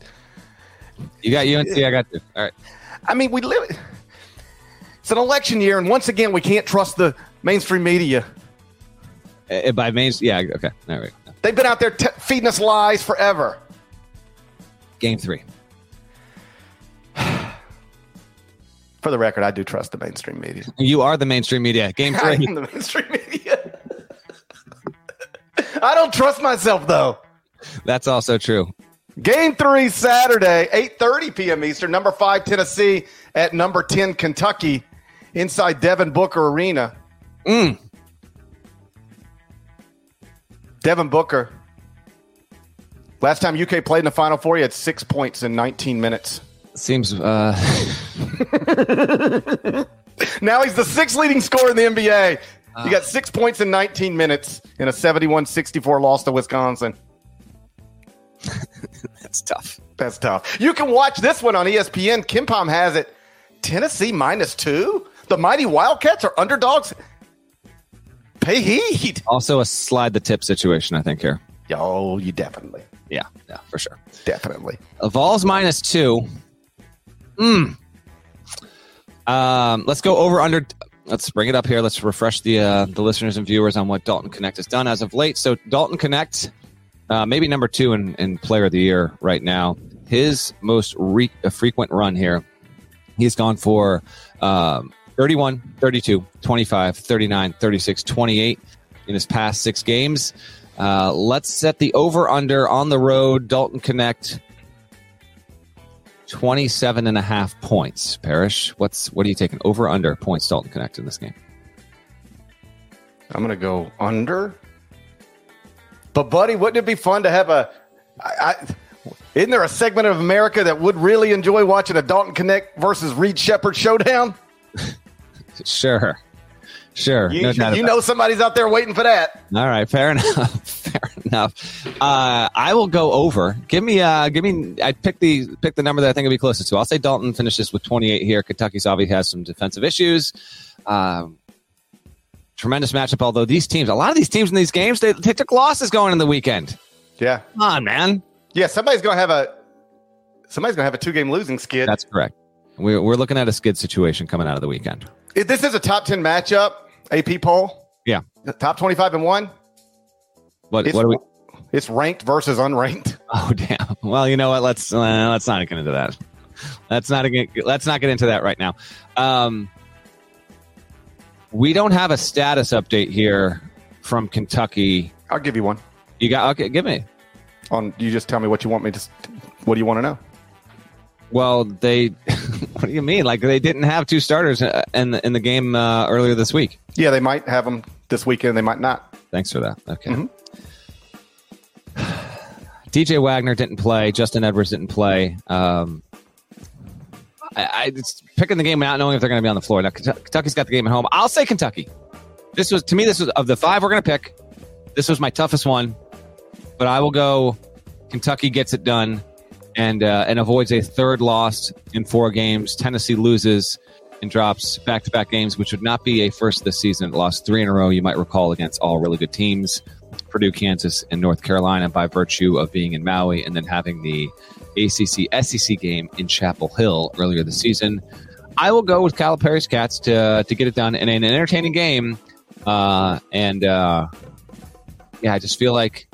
You got U N C, I got you. All right. I mean, we live. It's an election year, and once again, we can't trust the mainstream media. Uh, by main, yeah, okay. All right. They've been out there t- feeding us lies forever. Game three. For the record, I do trust the mainstream media. You are the mainstream media. Game three. I am the mainstream media. I don't trust myself, though. That's also true. Game three, Saturday, eight thirty p.m. Eastern. Number five, Tennessee at number ten, Kentucky, inside Devin Booker Arena. Mm. Devin Booker. Last time U K played in the Final Four, he had six points in nineteen minutes. Seems uh Now he's the sixth leading scorer in the N B A. He got six points in nineteen minutes in a seventy-one sixty-four loss to Wisconsin. That's tough. That's tough. You can watch this one on E S P N. KenPom has it. Tennessee minus two. The mighty Wildcats are underdogs. Pay heed. Also a slide the tip situation, I think, here. Oh, you definitely. Yeah, yeah, for sure. Definitely. Uh, Vols minus two. Mm. Um, let's go over under. Let's bring it up here. Let's refresh the uh, the listeners and viewers on what Dalton Connect has done as of late. So Dalton Connect, uh, maybe number two in, in Player of the Year right now. His most re- uh, frequent run here, he's gone for um, thirty-one, thirty-two, twenty-five, thirty-nine, thirty-six, twenty-eight in his past six games. Uh, let's set the over-under on the road. Dalton Connect, twenty-seven and a half points. Parrish, what's what are you taking? Over-under points Dalton Connect in this game? I'm going to go under. But, buddy, wouldn't it be fun to have a I, I, isn't there a segment of America that would really enjoy watching a Dalton Connect versus Reed Shepherd showdown? Sure. Sure. You, no doubt you about know somebody's out there waiting for that. All right, fair enough. Fair enough. Uh, I will go over. Give me, uh, give me. I pick the pick the number that I think will be closest to. I'll say Dalton finishes with twenty-eight here. Kentucky's obviously has some defensive issues. Um, tremendous matchup. Although these teams, a lot of these teams in these games, they, they took losses going in the weekend. Yeah, come on, man. Yeah, somebody's gonna have a somebody's gonna have a two game losing skid. That's correct. We're we're looking at a skid situation coming out of the weekend. If this is a top ten matchup. A P poll. Yeah. The top twenty-five and one. What, it's, what are we? It's ranked versus unranked. Oh, damn. Well, you know what? Let's uh, let's not get into that. Let's not get let's not get into that right now. Um, we don't have a status update here from Kentucky. I'll give you one. You got okay? Give me. On you just tell me what you want me to. What do you want to know? Well, they. What do you mean? Like they didn't have two starters in the, in the game uh, earlier this week? Yeah, they might have them this weekend. They might not. Thanks for that. Okay. Mm-hmm. D J Wagner didn't play. Justin Edwards didn't play. Um, I, I it's picking the game not knowing if they're going to be on the floor. Now Kentucky's got the game at home. I'll say Kentucky. This was to me. This was of the five we're going to pick. This was my toughest one, but I will go. Kentucky gets it done. And uh, and avoids a third loss in four games. Tennessee loses and drops back-to-back games, which would not be a first this season. It lost three in a row, you might recall, against all really good teams, Purdue, Kansas, and North Carolina, by virtue of being in Maui and then having the A C C S E C game in Chapel Hill earlier this season. I will go with Calipari's Cats to to get it done in an entertaining game. Uh, and, uh, yeah, I just feel like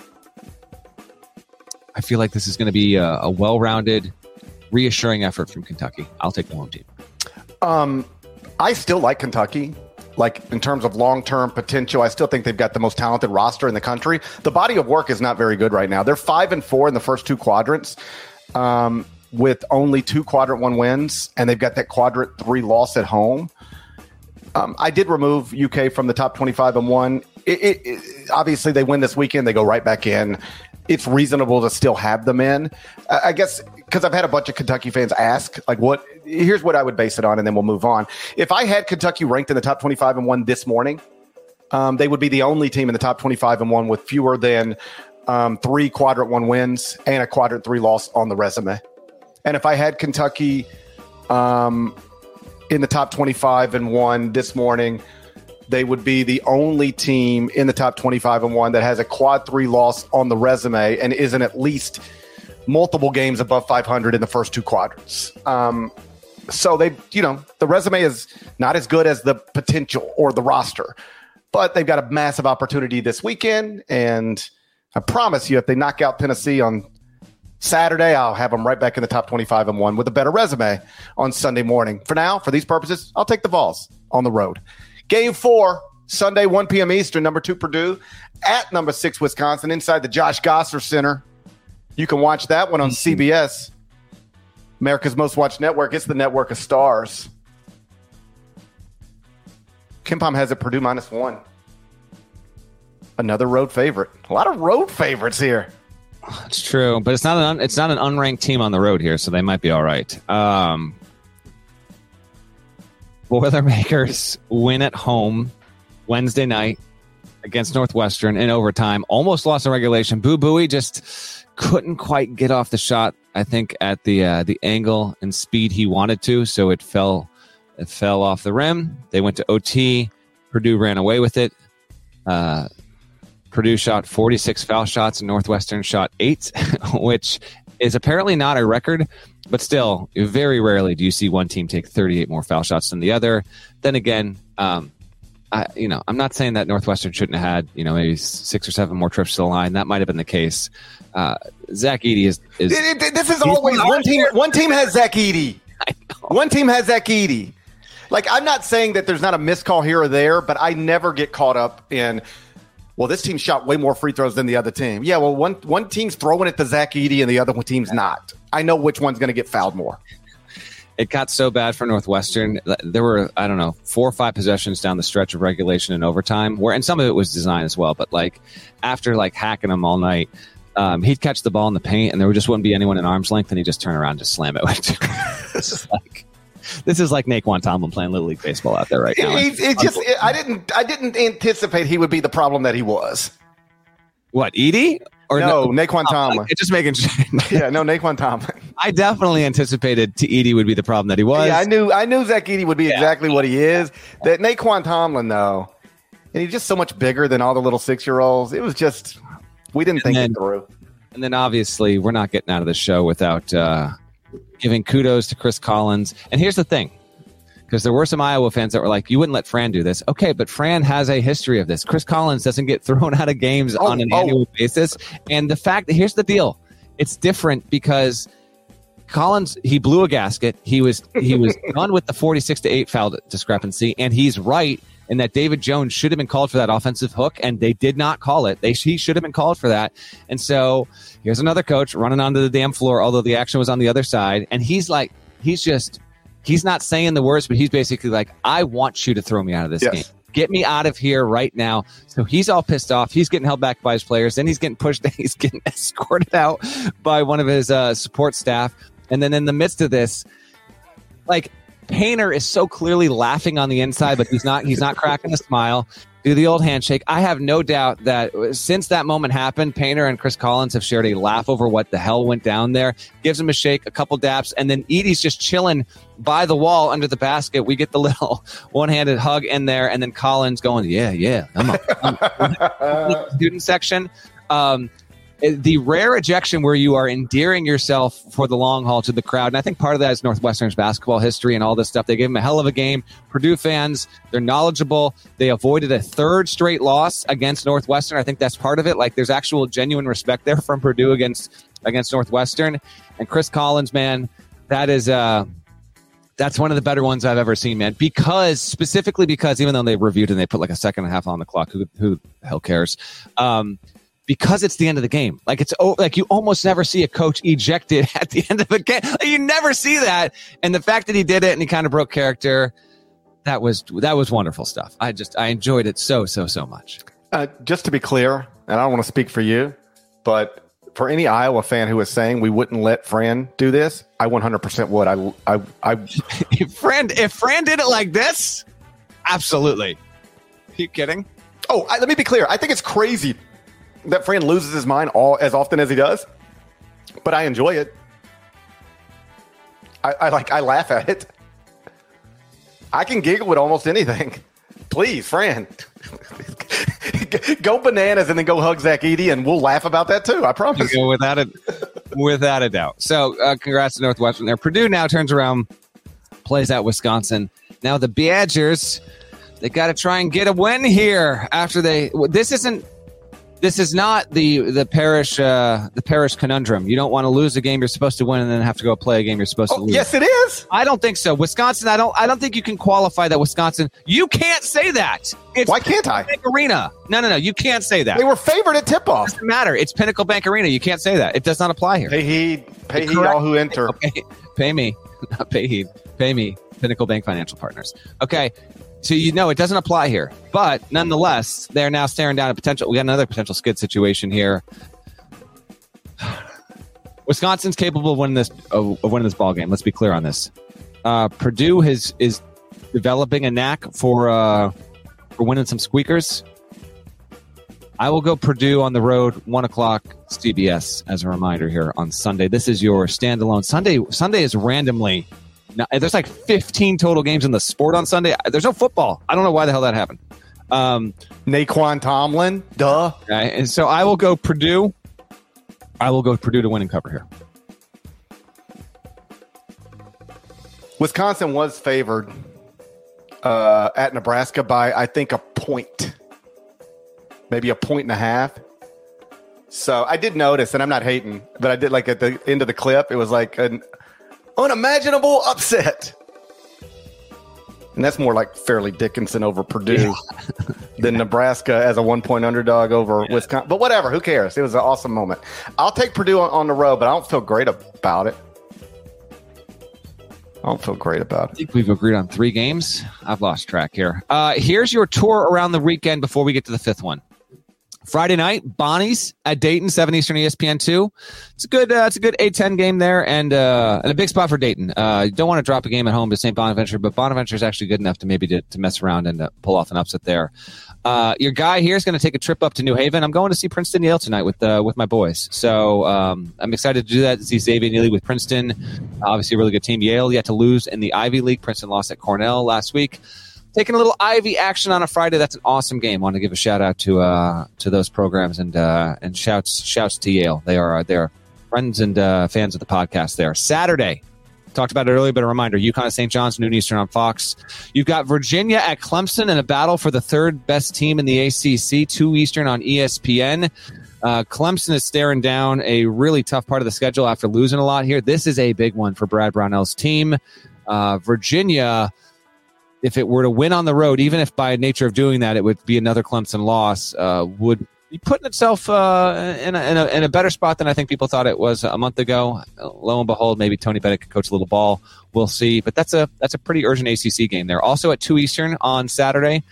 I feel like this is going to be a, a well-rounded, reassuring effort from Kentucky. I'll take the home team. Um, I still like Kentucky. Like, in terms of long-term potential, I still think they've got the most talented roster in the country. The body of work is not very good right now. They're five and four in the first two quadrants um, with only two quadrant one wins, and they've got that quadrant three loss at home. Um, I did remove U K from the top twenty-five and one. It, it, it, obviously, they win this weekend. They go right back in. It's reasonable to still have them in. I guess because I've had a bunch of Kentucky fans ask, like, what? Here's what I would base it on, and then we'll move on. If I had Kentucky ranked in the top twenty-five and one this morning, um, they would be the only team in the top twenty-five and one with fewer than um, three quadrant one wins and a quadrant three loss on the resume. And if I had Kentucky um, in the top twenty-five and one this morning, they would be the only team in the top twenty-five and one that has a quad three loss on the resume and isn't at least multiple games above five hundred in the first two quadrants. Um, so they, you know, the resume is not as good as the potential or the roster, but they've got a massive opportunity this weekend. And I promise you, if they knock out Tennessee on Saturday, I'll have them right back in the top twenty-five and one with a better resume on Sunday morning. For now, for these purposes, I'll take the Vols on the road. Game four, Sunday, one p.m. Eastern, number two Purdue at number six Wisconsin inside the Josh Gosser Center. You can watch that one on C B S, America's Most Watched Network. It's the network of stars. KenPom has it Purdue minus one. Another road favorite. A lot of road favorites here. It's true, but it's not an un, it's not an unranked team on the road here, so they might be all right. Um, Boilermakers win at home Wednesday night against Northwestern in overtime. Almost lost in regulation. Boo Buie just couldn't quite get off the shot, I think, at the uh, the angle and speed he wanted to, so it fell it fell off the rim. They went to O T. Purdue ran away with it. Uh, Purdue shot forty-six foul shots and Northwestern shot eight, which is apparently not a record, but still, very rarely do you see one team take thirty-eight more foul shots than the other. Then again, um, I, you know, I'm not saying that Northwestern shouldn't have had, you know, maybe six or seven more trips to the line. That might have been the case. Uh, Zach Edey is. is it, it, this is always one team. One team has Zach Edey. One team has Zach Edey. Like, I'm not saying that there's not a missed call here or there, but I never get caught up in, well, this team shot way more free throws than the other team. Yeah, well, one one team's throwing it to Zach Edey and the other one team's not. I know which one's going to get fouled more. It got so bad for Northwestern. There were, I don't know, four or five possessions down the stretch of regulation and overtime, where, and some of it was design as well. But like after like hacking them all night, um, he'd catch the ball in the paint, and there just wouldn't be anyone in arm's length, and he'd just turn around and just slam it. This is like this is like Naquan Tomlin playing Little League baseball out there right now. It, it just, it, I didn't, I didn't anticipate he would be the problem that he was. What, Edey? Or no, no, Naquan oh, Tomlin. Just making sure. Yeah, no, Naquan Tomlin. I definitely anticipated to Edey would be the problem that he was. Yeah, I knew I knew Zach Edey would be yeah. exactly what he is. That Naquan Tomlin, though, and he's just so much bigger than all the little six-year-olds. It was just, we didn't and think then, it through. And then, obviously, we're not getting out of the show without uh, giving kudos to Chris Collins. And here's the thing. Because there were some Iowa fans that were like, you wouldn't let Fran do this. Okay, but Fran has a history of this. Chris Collins doesn't get thrown out of games oh, on an oh. annual basis. And the fact that, here's the deal. It's different because Collins, he blew a gasket. He was he was done with the forty-six to eight foul discrepancy. And he's right in that David Jones should have been called for that offensive hook, and they did not call it. They He should have been called for that. And so here's another coach running onto the damn floor, although the action was on the other side. And he's like, he's just... He's not saying the words, but he's basically like, I want you to throw me out of this yes. game. Get me out of here right now. So he's all pissed off. He's getting held back by his players. Then he's getting pushed. He's getting escorted out by one of his uh, support staff. And then in the midst of this, like, Painter is so clearly laughing on the inside, but he's not. He's not cracking a smile. Do the old handshake. I have no doubt that since that moment happened, Painter and Chris Collins have shared a laugh over what the hell went down there. Gives him a shake, a couple daps, and then Edey's just chilling by the wall under the basket. We get the little one-handed hug in there, and then Collins going, yeah, yeah. I'm a, I'm a student section. Um, the rare ejection where you are endearing yourself for the long haul to the crowd. And I think part of that is Northwestern's basketball history and all this stuff. They gave them a hell of a game. Purdue fans, they're knowledgeable. They avoided a third straight loss against Northwestern. I think that's part of it. Like, there's actual genuine respect there from Purdue against against Northwestern. And Chris Collins, man, that is uh that's one of the better ones I've ever seen, man. Because, specifically because, even though they reviewed and they put like a second and a half on the clock, who who the hell cares? Um Because it's the end of the game. Like, it's oh, like you almost never see a coach ejected at the end of a game. Like, you never see that. And the fact that he did it and he kind of broke character, that was that was wonderful stuff. I just I enjoyed it so so so much. Uh, just to be clear, and I don't want to speak for you, but for any Iowa fan who is saying we wouldn't let Fran do this, I one hundred percent would. I I I if Fran if Fran did it like this, absolutely. Are you kidding? Oh, I, let me be clear. I think it's crazy that Fran loses his mind all as often as he does, but I enjoy it. I, I like. I laugh at it. I can giggle at almost anything. Please, Fran, go bananas and then go hug Zach Edey, and we'll laugh about that too. I promise. You know, without a without a doubt. So, uh, congrats to Northwestern there. Purdue now turns around, plays at Wisconsin. Now the Badgers, they got to try and get a win here after they. This isn't. This is not the the Parrish uh, the Parrish conundrum. You don't want to lose a game you're supposed to win and then have to go play a game you're supposed oh, to lose. Yes, it is. I don't think so. Wisconsin, I don't I don't think you can qualify that Wisconsin. You can't say that. It's Why can't I? Bank Arena. No, no, no. You can't say that. They were favored at tip-off. It doesn't matter. It's Pinnacle Bank Arena. You can't say that. It does not apply here. Pay heed. Pay heed all who enter. Okay. Pay me. Not pay heed. Pay me. Pinnacle Bank Financial Partners. Okay. So, you know, it doesn't apply here. But nonetheless, they're now staring down a potential. We got another potential skid situation here. Wisconsin's capable of winning this of winning this ball game. Let's be clear on this. Uh, Purdue has is developing a knack for uh, for winning some squeakers. I will go Purdue on the road, one o'clock C B S as a reminder here on Sunday. This is your standalone. Sunday Sunday is randomly, there's like fifteen total games in the sport on Sunday. There's no football. I don't know why the hell that happened. Um, Naquan Tomlin, duh. Okay, and so I will go Purdue. I will go Purdue to win and cover here. Wisconsin was favored uh, at Nebraska by, I think, a point. Maybe a point and a half. So I did notice, and I'm not hating, but I did like at the end of the clip, it was like an unimaginable upset. And that's more like Fairleigh Dickinson over Purdue yeah. than Nebraska as a one-point underdog over yeah. Wisconsin. But whatever, who cares? It was an awesome moment. I'll take Purdue on, on the road, but I don't feel great about it. I don't feel great about it. I think we've agreed on three games. I've lost track here. Uh, here's your tour around the weekend before we get to the fifth one. Friday night, Bonnie's at Dayton, seven Eastern, E S P N two. It's a good, uh, it's a good eight ten game there, and uh, and a big spot for Dayton. Uh, you don't want to drop a game at home to Saint Bonaventure, but Bonaventure is actually good enough to maybe to, to mess around and uh, pull off an upset there. Uh, your guy here is going to take a trip up to New Haven. I'm going to see Princeton Yale tonight with uh, with my boys, so um, I'm excited to do that. To see Xavier Neely with Princeton, obviously a really good team. Yale yet to lose in the Ivy League. Princeton lost at Cornell last week. Taking a little Ivy action on a Friday. That's an awesome game. Want to give a shout out to uh, to those programs and uh, and shouts shouts to Yale. They are they are friends and uh, fans of the podcast. There. Saturday, talked about it earlier, but a reminder: UConn at Saint John's, noon Eastern on Fox. You've got Virginia at Clemson in a battle for the third best team in the A C C, two Eastern on E S P N. Uh, Clemson is staring down a really tough part of the schedule after losing a lot here. This is a big one for Brad Brownell's team. Uh, Virginia. If it were to win on the road, even if by nature of doing that it would be another Clemson loss, uh, would be putting itself uh, in, a, in, a, in a better spot than I think people thought it was a month ago. Lo and behold, maybe Tony Bennett could coach a little ball. We'll see. But that's a that's a pretty urgent A C C game there. Also at two Eastern on Saturday,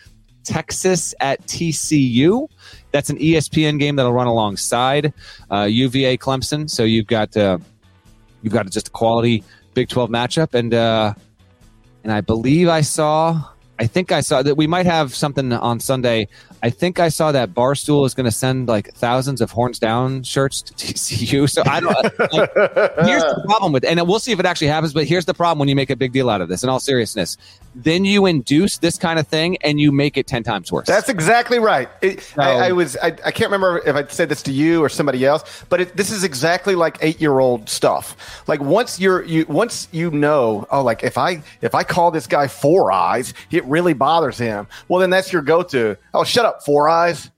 Texas at T C U. That's an E S P N game that'll run alongside uh, U V A Clemson. So you've got uh, you've got just a quality Big twelve matchup, and. Uh, And I believe I saw, I think I saw that we might have something on Sunday. I think I saw that Barstool is going to send like thousands of Horns Down shirts to T C U. So I don't, like, here's the problem with, and we'll see if it actually happens, but here's the problem when you make a big deal out of this, in all seriousness. Then you induce this kind of thing and you make it ten times worse. That's exactly right. It, so, I, I was, I, I can't remember if I said this to you or somebody else, but it, this is exactly like eight-year-old stuff. Like once you're, you, once you know, oh, like if I, if I call this guy Four Eyes, it really bothers him. Well, then that's your go-to. Oh, shut up, Four Eyes.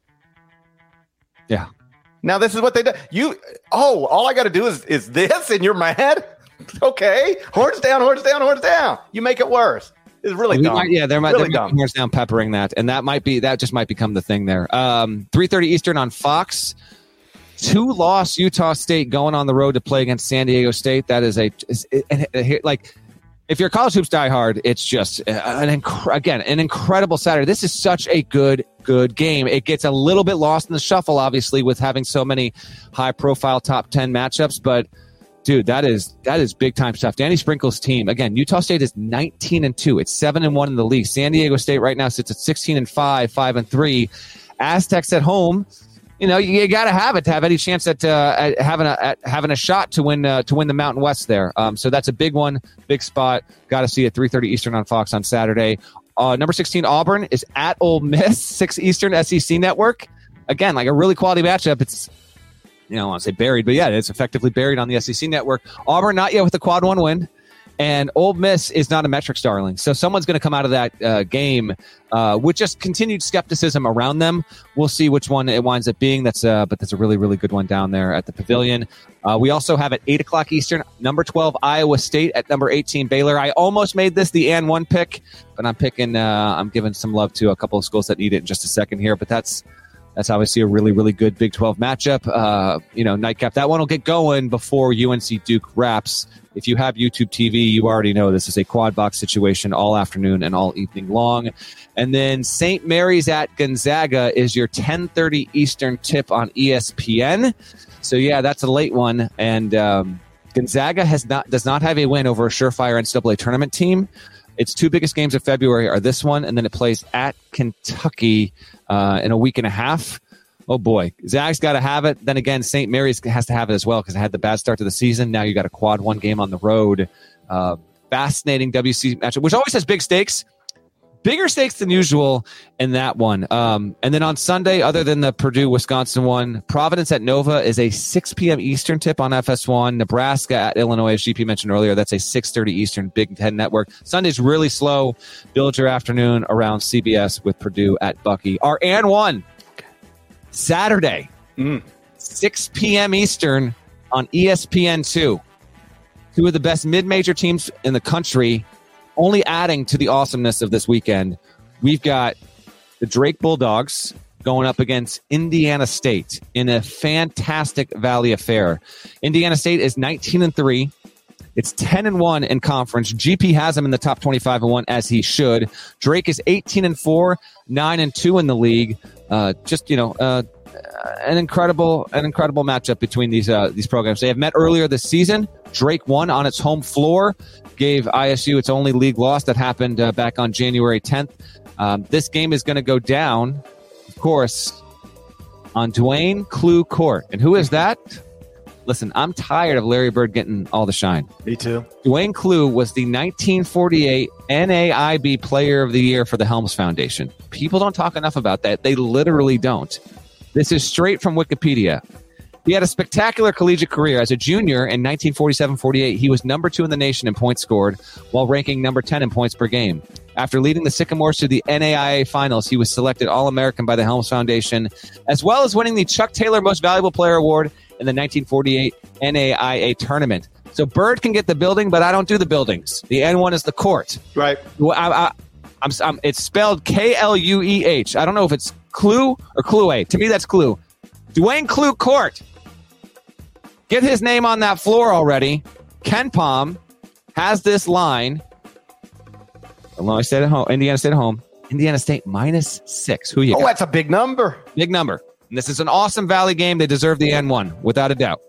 Yeah. Now this is what they do. You, oh, all I got to do is, is this, and you're mad. Okay, horns down, horns down, horns down. You make it worse. It's really we dumb. Might, yeah, there might, really there might be horns down peppering that, and that might be that just might become the thing there. Um, three thirty Eastern on Fox. Two loss Utah State going on the road to play against San Diego State. That is a is, it, it, like. If you're a college hoops diehard, it's just an inc- again an incredible Saturday. This is such a good, good game. It gets a little bit lost in the shuffle, obviously, with having so many high-profile top ten matchups. But dude, that is that is big time stuff. Danny Sprinkle's team again. Utah State is nineteen and two. It's seven and one in the league. San Diego State right now sits at sixteen and five, five and three. Aztecs at home. You know, you, you got to have it to have any chance at, uh, at having a at having a shot to win uh, to win the Mountain West there. Um, so that's a big one, big spot. Got to see it three thirty Eastern on Fox on Saturday. Uh, number sixteen Auburn is at Ole Miss, six Eastern, S E C Network. Again, like a really quality matchup. It's you know I want to say buried, but yeah, it's effectively buried on the S E C Network. Auburn not yet with the quad one win. And Ole Miss is not a metrics darling. So someone's going to come out of that uh, game uh, with just continued skepticism around them. We'll see which one it winds up being. That's uh, But that's a really, really good one down there at the Pavilion. Uh, we also have at eight o'clock Eastern, number twelve, Iowa State at number eighteen, Baylor. I almost made this the and one pick, but I'm picking, uh, I'm giving some love to a couple of schools that need it in just a second here. But that's That's obviously a really, really good Big twelve matchup. Uh, you know, nightcap. That one will get going before U N C Duke wraps. If you have YouTube T V, you already know this is a quad box situation all afternoon and all evening long. And then Saint Mary's at Gonzaga is your ten thirty Eastern tip on E S P N. So, yeah, that's a late one. And um, Gonzaga has not does not have a win over a surefire N C double A tournament team. its two biggest games of February are this one, and then it plays at Kentucky uh, in a week and a half. Oh, boy. Zag's got to have it. Then again, Saint Mary's has to have it as well because it had the bad start to the season. Now you got a quad one game on the road. Uh, fascinating W C matchup, which always has big stakes. Bigger stakes than usual in that one. Um, and then on Sunday, other than the Purdue-Wisconsin one, Providence at Nova is a six p.m. Eastern tip on F S one. Nebraska at Illinois, as G P mentioned earlier, that's a six thirty Eastern Big Ten Network. Sunday's really slow. Build your afternoon around C B S with Purdue at Bucky. Our and one, Saturday, mm. six p.m. Eastern on E S P N two. Two of the best mid-major teams in the country. Only adding to the awesomeness of this weekend, we've got the Drake Bulldogs going up against Indiana State in a fantastic Valley affair. Indiana State is nineteen and three. It's ten and one in conference. G P has them in the top twenty-five and one, as he should. Drake is eighteen and four, nine and two in the league. Uh, just, you know, uh, an incredible, an incredible matchup between these uh, these programs. They have met earlier this season. Drake won on its home floor, gave I S U its only league loss that happened uh, back on January tenth. Um, this game is going to go down, of course, on Dwayne Clue Court. And who is that? Listen, I'm tired of Larry Bird getting all the shine. Me too. Dwayne Clue was the nineteen forty-eight N A I B Player of the Year for the Helms Foundation. People don't talk enough about that. They literally don't. This is straight from Wikipedia. He had a spectacular collegiate career. As a junior in nineteen forty-seven forty-eight, he was number two in the nation in points scored while ranking number ten in points per game. After leading the Sycamores to the N A I A finals, he was selected All-American by the Helms Foundation, as well as winning the Chuck Taylor Most Valuable Player Award in the nineteen forty-eight N A I A tournament. So Bird can get the building, but I don't do the buildings. The N one is the court. Right. Well, I, I, I'm, I'm, it's spelled K L U E H. I don't know if it's Clue or Clue. To me, that's Clue. Dwayne Clue Court. Get his name on that floor already. Ken Palm has this line. Illinois State at home. Indiana State at home. Indiana State minus six. Who you got? Oh, that's a big number. Big number. And this is an awesome Valley game. They deserve the N one, without a doubt.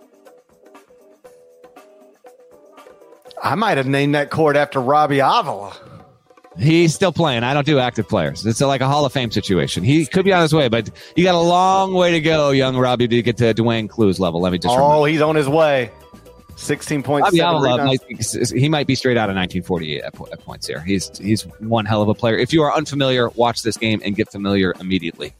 I might have named that court after Robbie Avila. He's still playing. I don't do active players. It's like a Hall of Fame situation. He could be on his way, but you got a long way to go, young Robbie, to get to Dwayne Clue's level. Let me just Oh, remember. He's on his way. sixteen points. Robbie Avila might be, he might be straight out of nineteen forty-eight at, at points here. He's he's one hell of a player. If you are unfamiliar, watch this game and get familiar immediately.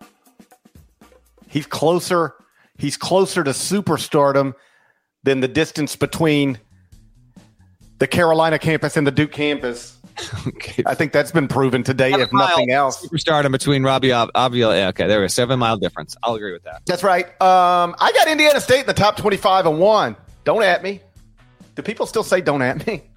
He's closer. He's closer to superstardom than the distance between the Carolina campus and the Duke campus. Okay. I think that's been proven today, seven if nothing else. Superstardom between Robbie Avila. Yeah, okay, there was a seven mile difference. I'll agree with that. That's right. Um, I got Indiana State in the top twenty-five and one. Don't at me. Do people still say don't at me?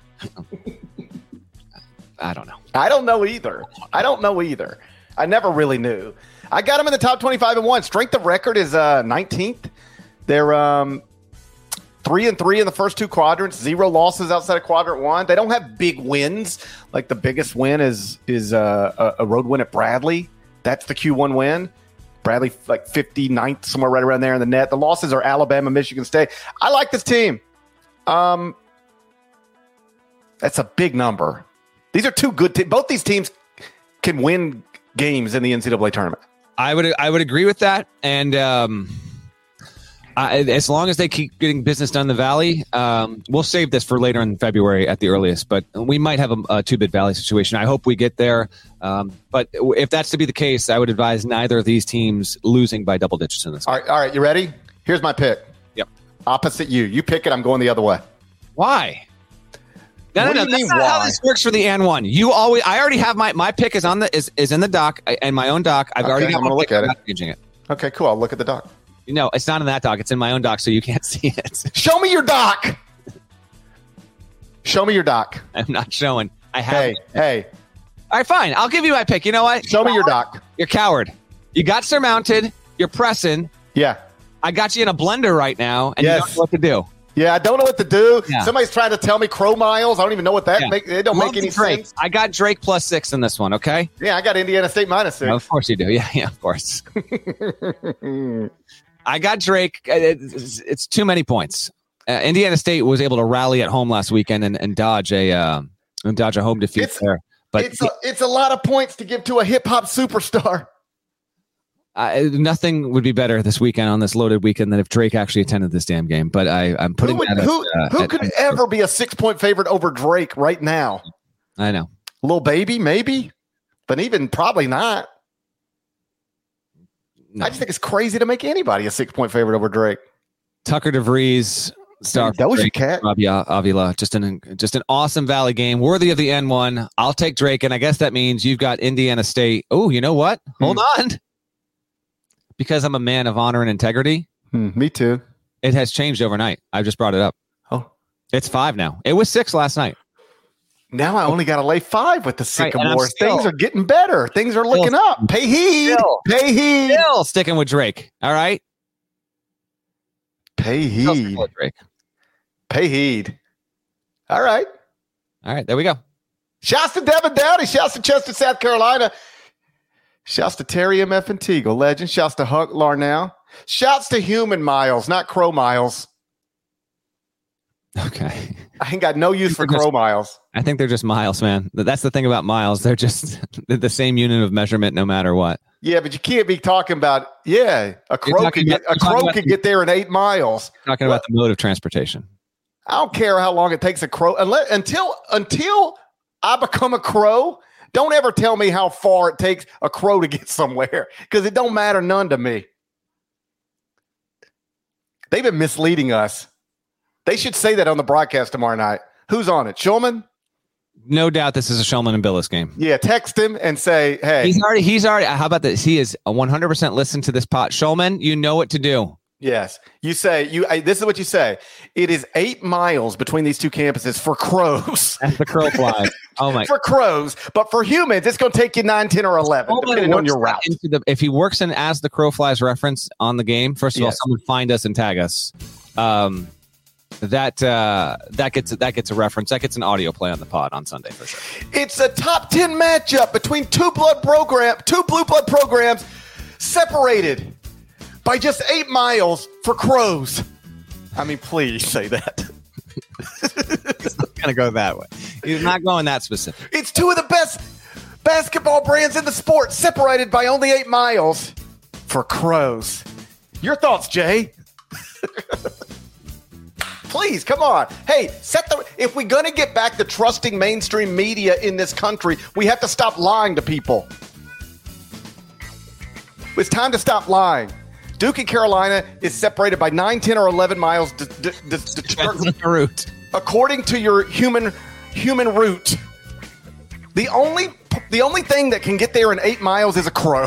I don't know. I don't know either. I don't know either. I never really knew. I got them in the top twenty-five and one. Strength of record is uh, nineteenth. They're um, three and three in the first two quadrants. Zero losses outside of quadrant one. They don't have big wins. Like the biggest win is is uh, a, a road win at Bradley. That's the Q one win. Bradley like fifty-ninth, somewhere right around there in the net. The losses are Alabama, Michigan State. I like this team. Um, that's a big number. These are two good teams. Both these teams can win games in the N C double A tournament. I would I would agree with that, and um, I, as long as they keep getting business done in the Valley, um, we'll save this for later in February at the earliest. But we might have a, a two-bit Valley situation. I hope we get there. Um, but if that's to be the case, I would advise neither of these teams losing by double digits in this game. All right, all right, you ready? Here's my pick. Yep. Opposite you. You pick it. I'm going the other way. Why? No, what no, do no. you That's mean, not why? how this works for the N one. You always. I already have my my pick is on the is, is in the doc and my own doc. I've Okay, already got I'm my gonna pick. look at I'm it. not changing it. Okay, cool. I'll look at the doc. No, it's not in that doc. It's in my own doc, so you can't see it. Show me your doc. Show me your doc. I'm not showing. I have. Hey, it. hey. All right, fine. I'll give you my pick. You know what? Show me your doc. You're a coward. You got surmounted. You're pressing. Yeah. I got you in a blender right now, and Yes. you don't know what to do. Yeah, I don't know what to do. Yeah. Somebody's trying to tell me crow miles. I don't even know what that Yeah. make. It don't Love make any the Drake. sense. I got Drake plus six in this one. Okay. Yeah, I got Indiana State minus six. Well, of course you do. Yeah, yeah, of course. I got Drake. It's, it's too many points. Uh, Indiana State was able to rally at home last weekend and, and dodge a uh, and dodge a home defeat it's, there. But it's a, it's a lot of points to give to a hip hop superstar. I, nothing would be better this weekend on this loaded weekend than if Drake actually attended this damn game. But I, I'm putting who, would, that who, at, uh, who at, could at, ever be a six point favorite over Drake right now? I know. Little Baby, maybe, but even probably not. No. I just think it's crazy to make anybody a six point favorite over Drake. Tucker DeVries, star that was your cat. Robbie Avila, just an just an awesome Valley game, worthy of the N one. I'll take Drake, and I guess that means you've got Indiana State. Oh, you know what? Hold hmm. on. Because I'm a man of honor and integrity. Hmm, me too. It has changed overnight. I just brought it up. Oh, it's five now. It was six last night. Now I only got to lay five with the Sycamores. Right, still, Things are getting better. Things are looking still, up. Pay heed. Still, Pay heed. Still sticking with Drake. All right. Pay heed. Drake. Pay heed. All right. All right. There we go. Shouts to Devin Dowdy. Shouts to Chester, South Carolina. Shouts to Terry M F and Teagle, legend. Shouts to Huck Larnell. Shouts to Human Miles, not Crow Miles. Okay. I ain't got no use for Crow just, Miles. I think they're just miles, man. That's the thing about miles. They're just the same unit of measurement no matter what. Yeah, but you can't be talking about, yeah, a crow can get, a crow can get there in eight miles. Talking about the mode of transportation. I don't care how long it takes a crow. Unless, until, until I become a crow, don't ever tell me how far it takes a crow to get somewhere, because it don't matter none to me. They've been misleading us. They should say that on the broadcast tomorrow night. Who's on it? Shulman? No doubt this is a Shulman and Billis game. Yeah, text him and say, hey. He's already, he's already, how about this? He is a one hundred percent listen to this pot. Shulman, you know what to do. Yes. You say, you. I, this is what you say. It is eight miles between these two campuses for crows. That's the crow fly. Oh, my. For crows. But for humans, it's going to take you nine, ten, or eleven, Shulman depending on your route. Into the, if he works in as the crow flies reference on the game, first of yes. all, someone find us and tag us. Um, that uh, that gets that gets a reference. That gets an audio play on the pod on Sunday for sure. It's a top ten matchup between two blood program, two blue blood programs separated by just eight miles for crows. I mean, please say that. It's not going to go that way. He's not going that specific. It's two of the best basketball brands in the sport separated by only eight miles for crows. Your thoughts, Jay? Please, come on. Hey, set the. If we're going to get back to trusting mainstream media in this country, we have to stop lying to people. It's time to stop lying. Duke and Carolina is separated by nine, ten, or eleven miles. D- d- d- d- route. According to your human human route. The only the only thing that can get there in eight miles is a crow.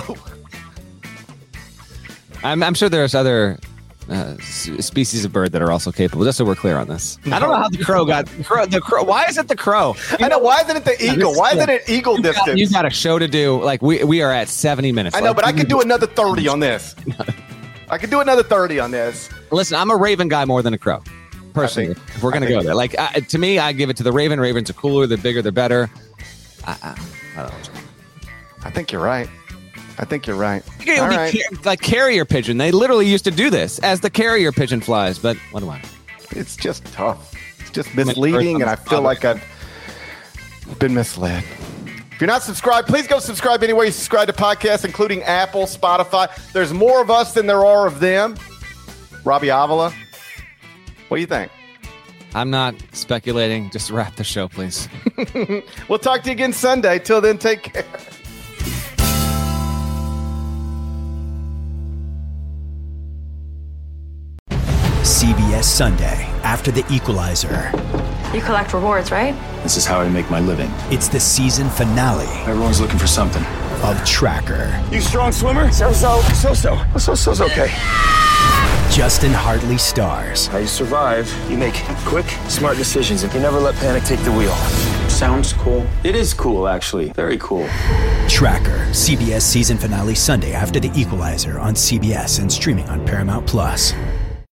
I'm, I'm sure there's other uh, species of bird that are also capable. Just so we're clear on this. No. I don't know how the crow got the crow. The crow. Why is it the crow? You I know. know. Why isn't it the eagle? Why isn't it eagle you distance? Got, you got a show to do. Like we we are at seventy minutes. I know, like, but I could do another thirty on this. I could do another thirty on this. Listen, I'm a Raven guy more than a crow. Personally, think, if we're gonna go there, like uh, to me, I give it to the Raven. Ravens are cooler. They're bigger. They're better. I, I, I don't know. I think you're right. I think you're right. It would be right. ca- like carrier pigeon. They literally used to do this as the carrier pigeon flies. But what do I? It's just tough. It's just misleading, and I feel like I've been misled. If you're not subscribed, please go subscribe anywhere you subscribe to podcasts, including Apple, Spotify. There's more of us than there are of them. Robbie Avila, what do you think? I'm not speculating. Just wrap the show, please. We'll talk to you again Sunday. Till then, take care. C B S Sunday, after The Equalizer. You collect rewards, right? This is how I make my living. It's the season finale. Everyone's looking for something. Of Tracker. You strong swimmer? So-so. So-so. So-so's okay. Justin Hartley stars. How you survive, you make quick, smart decisions, and you never let panic take the wheel. Sounds cool. It is cool, actually. Very cool. Tracker. C B S season finale Sunday after The Equalizer on C B S and streaming on Paramount Plus.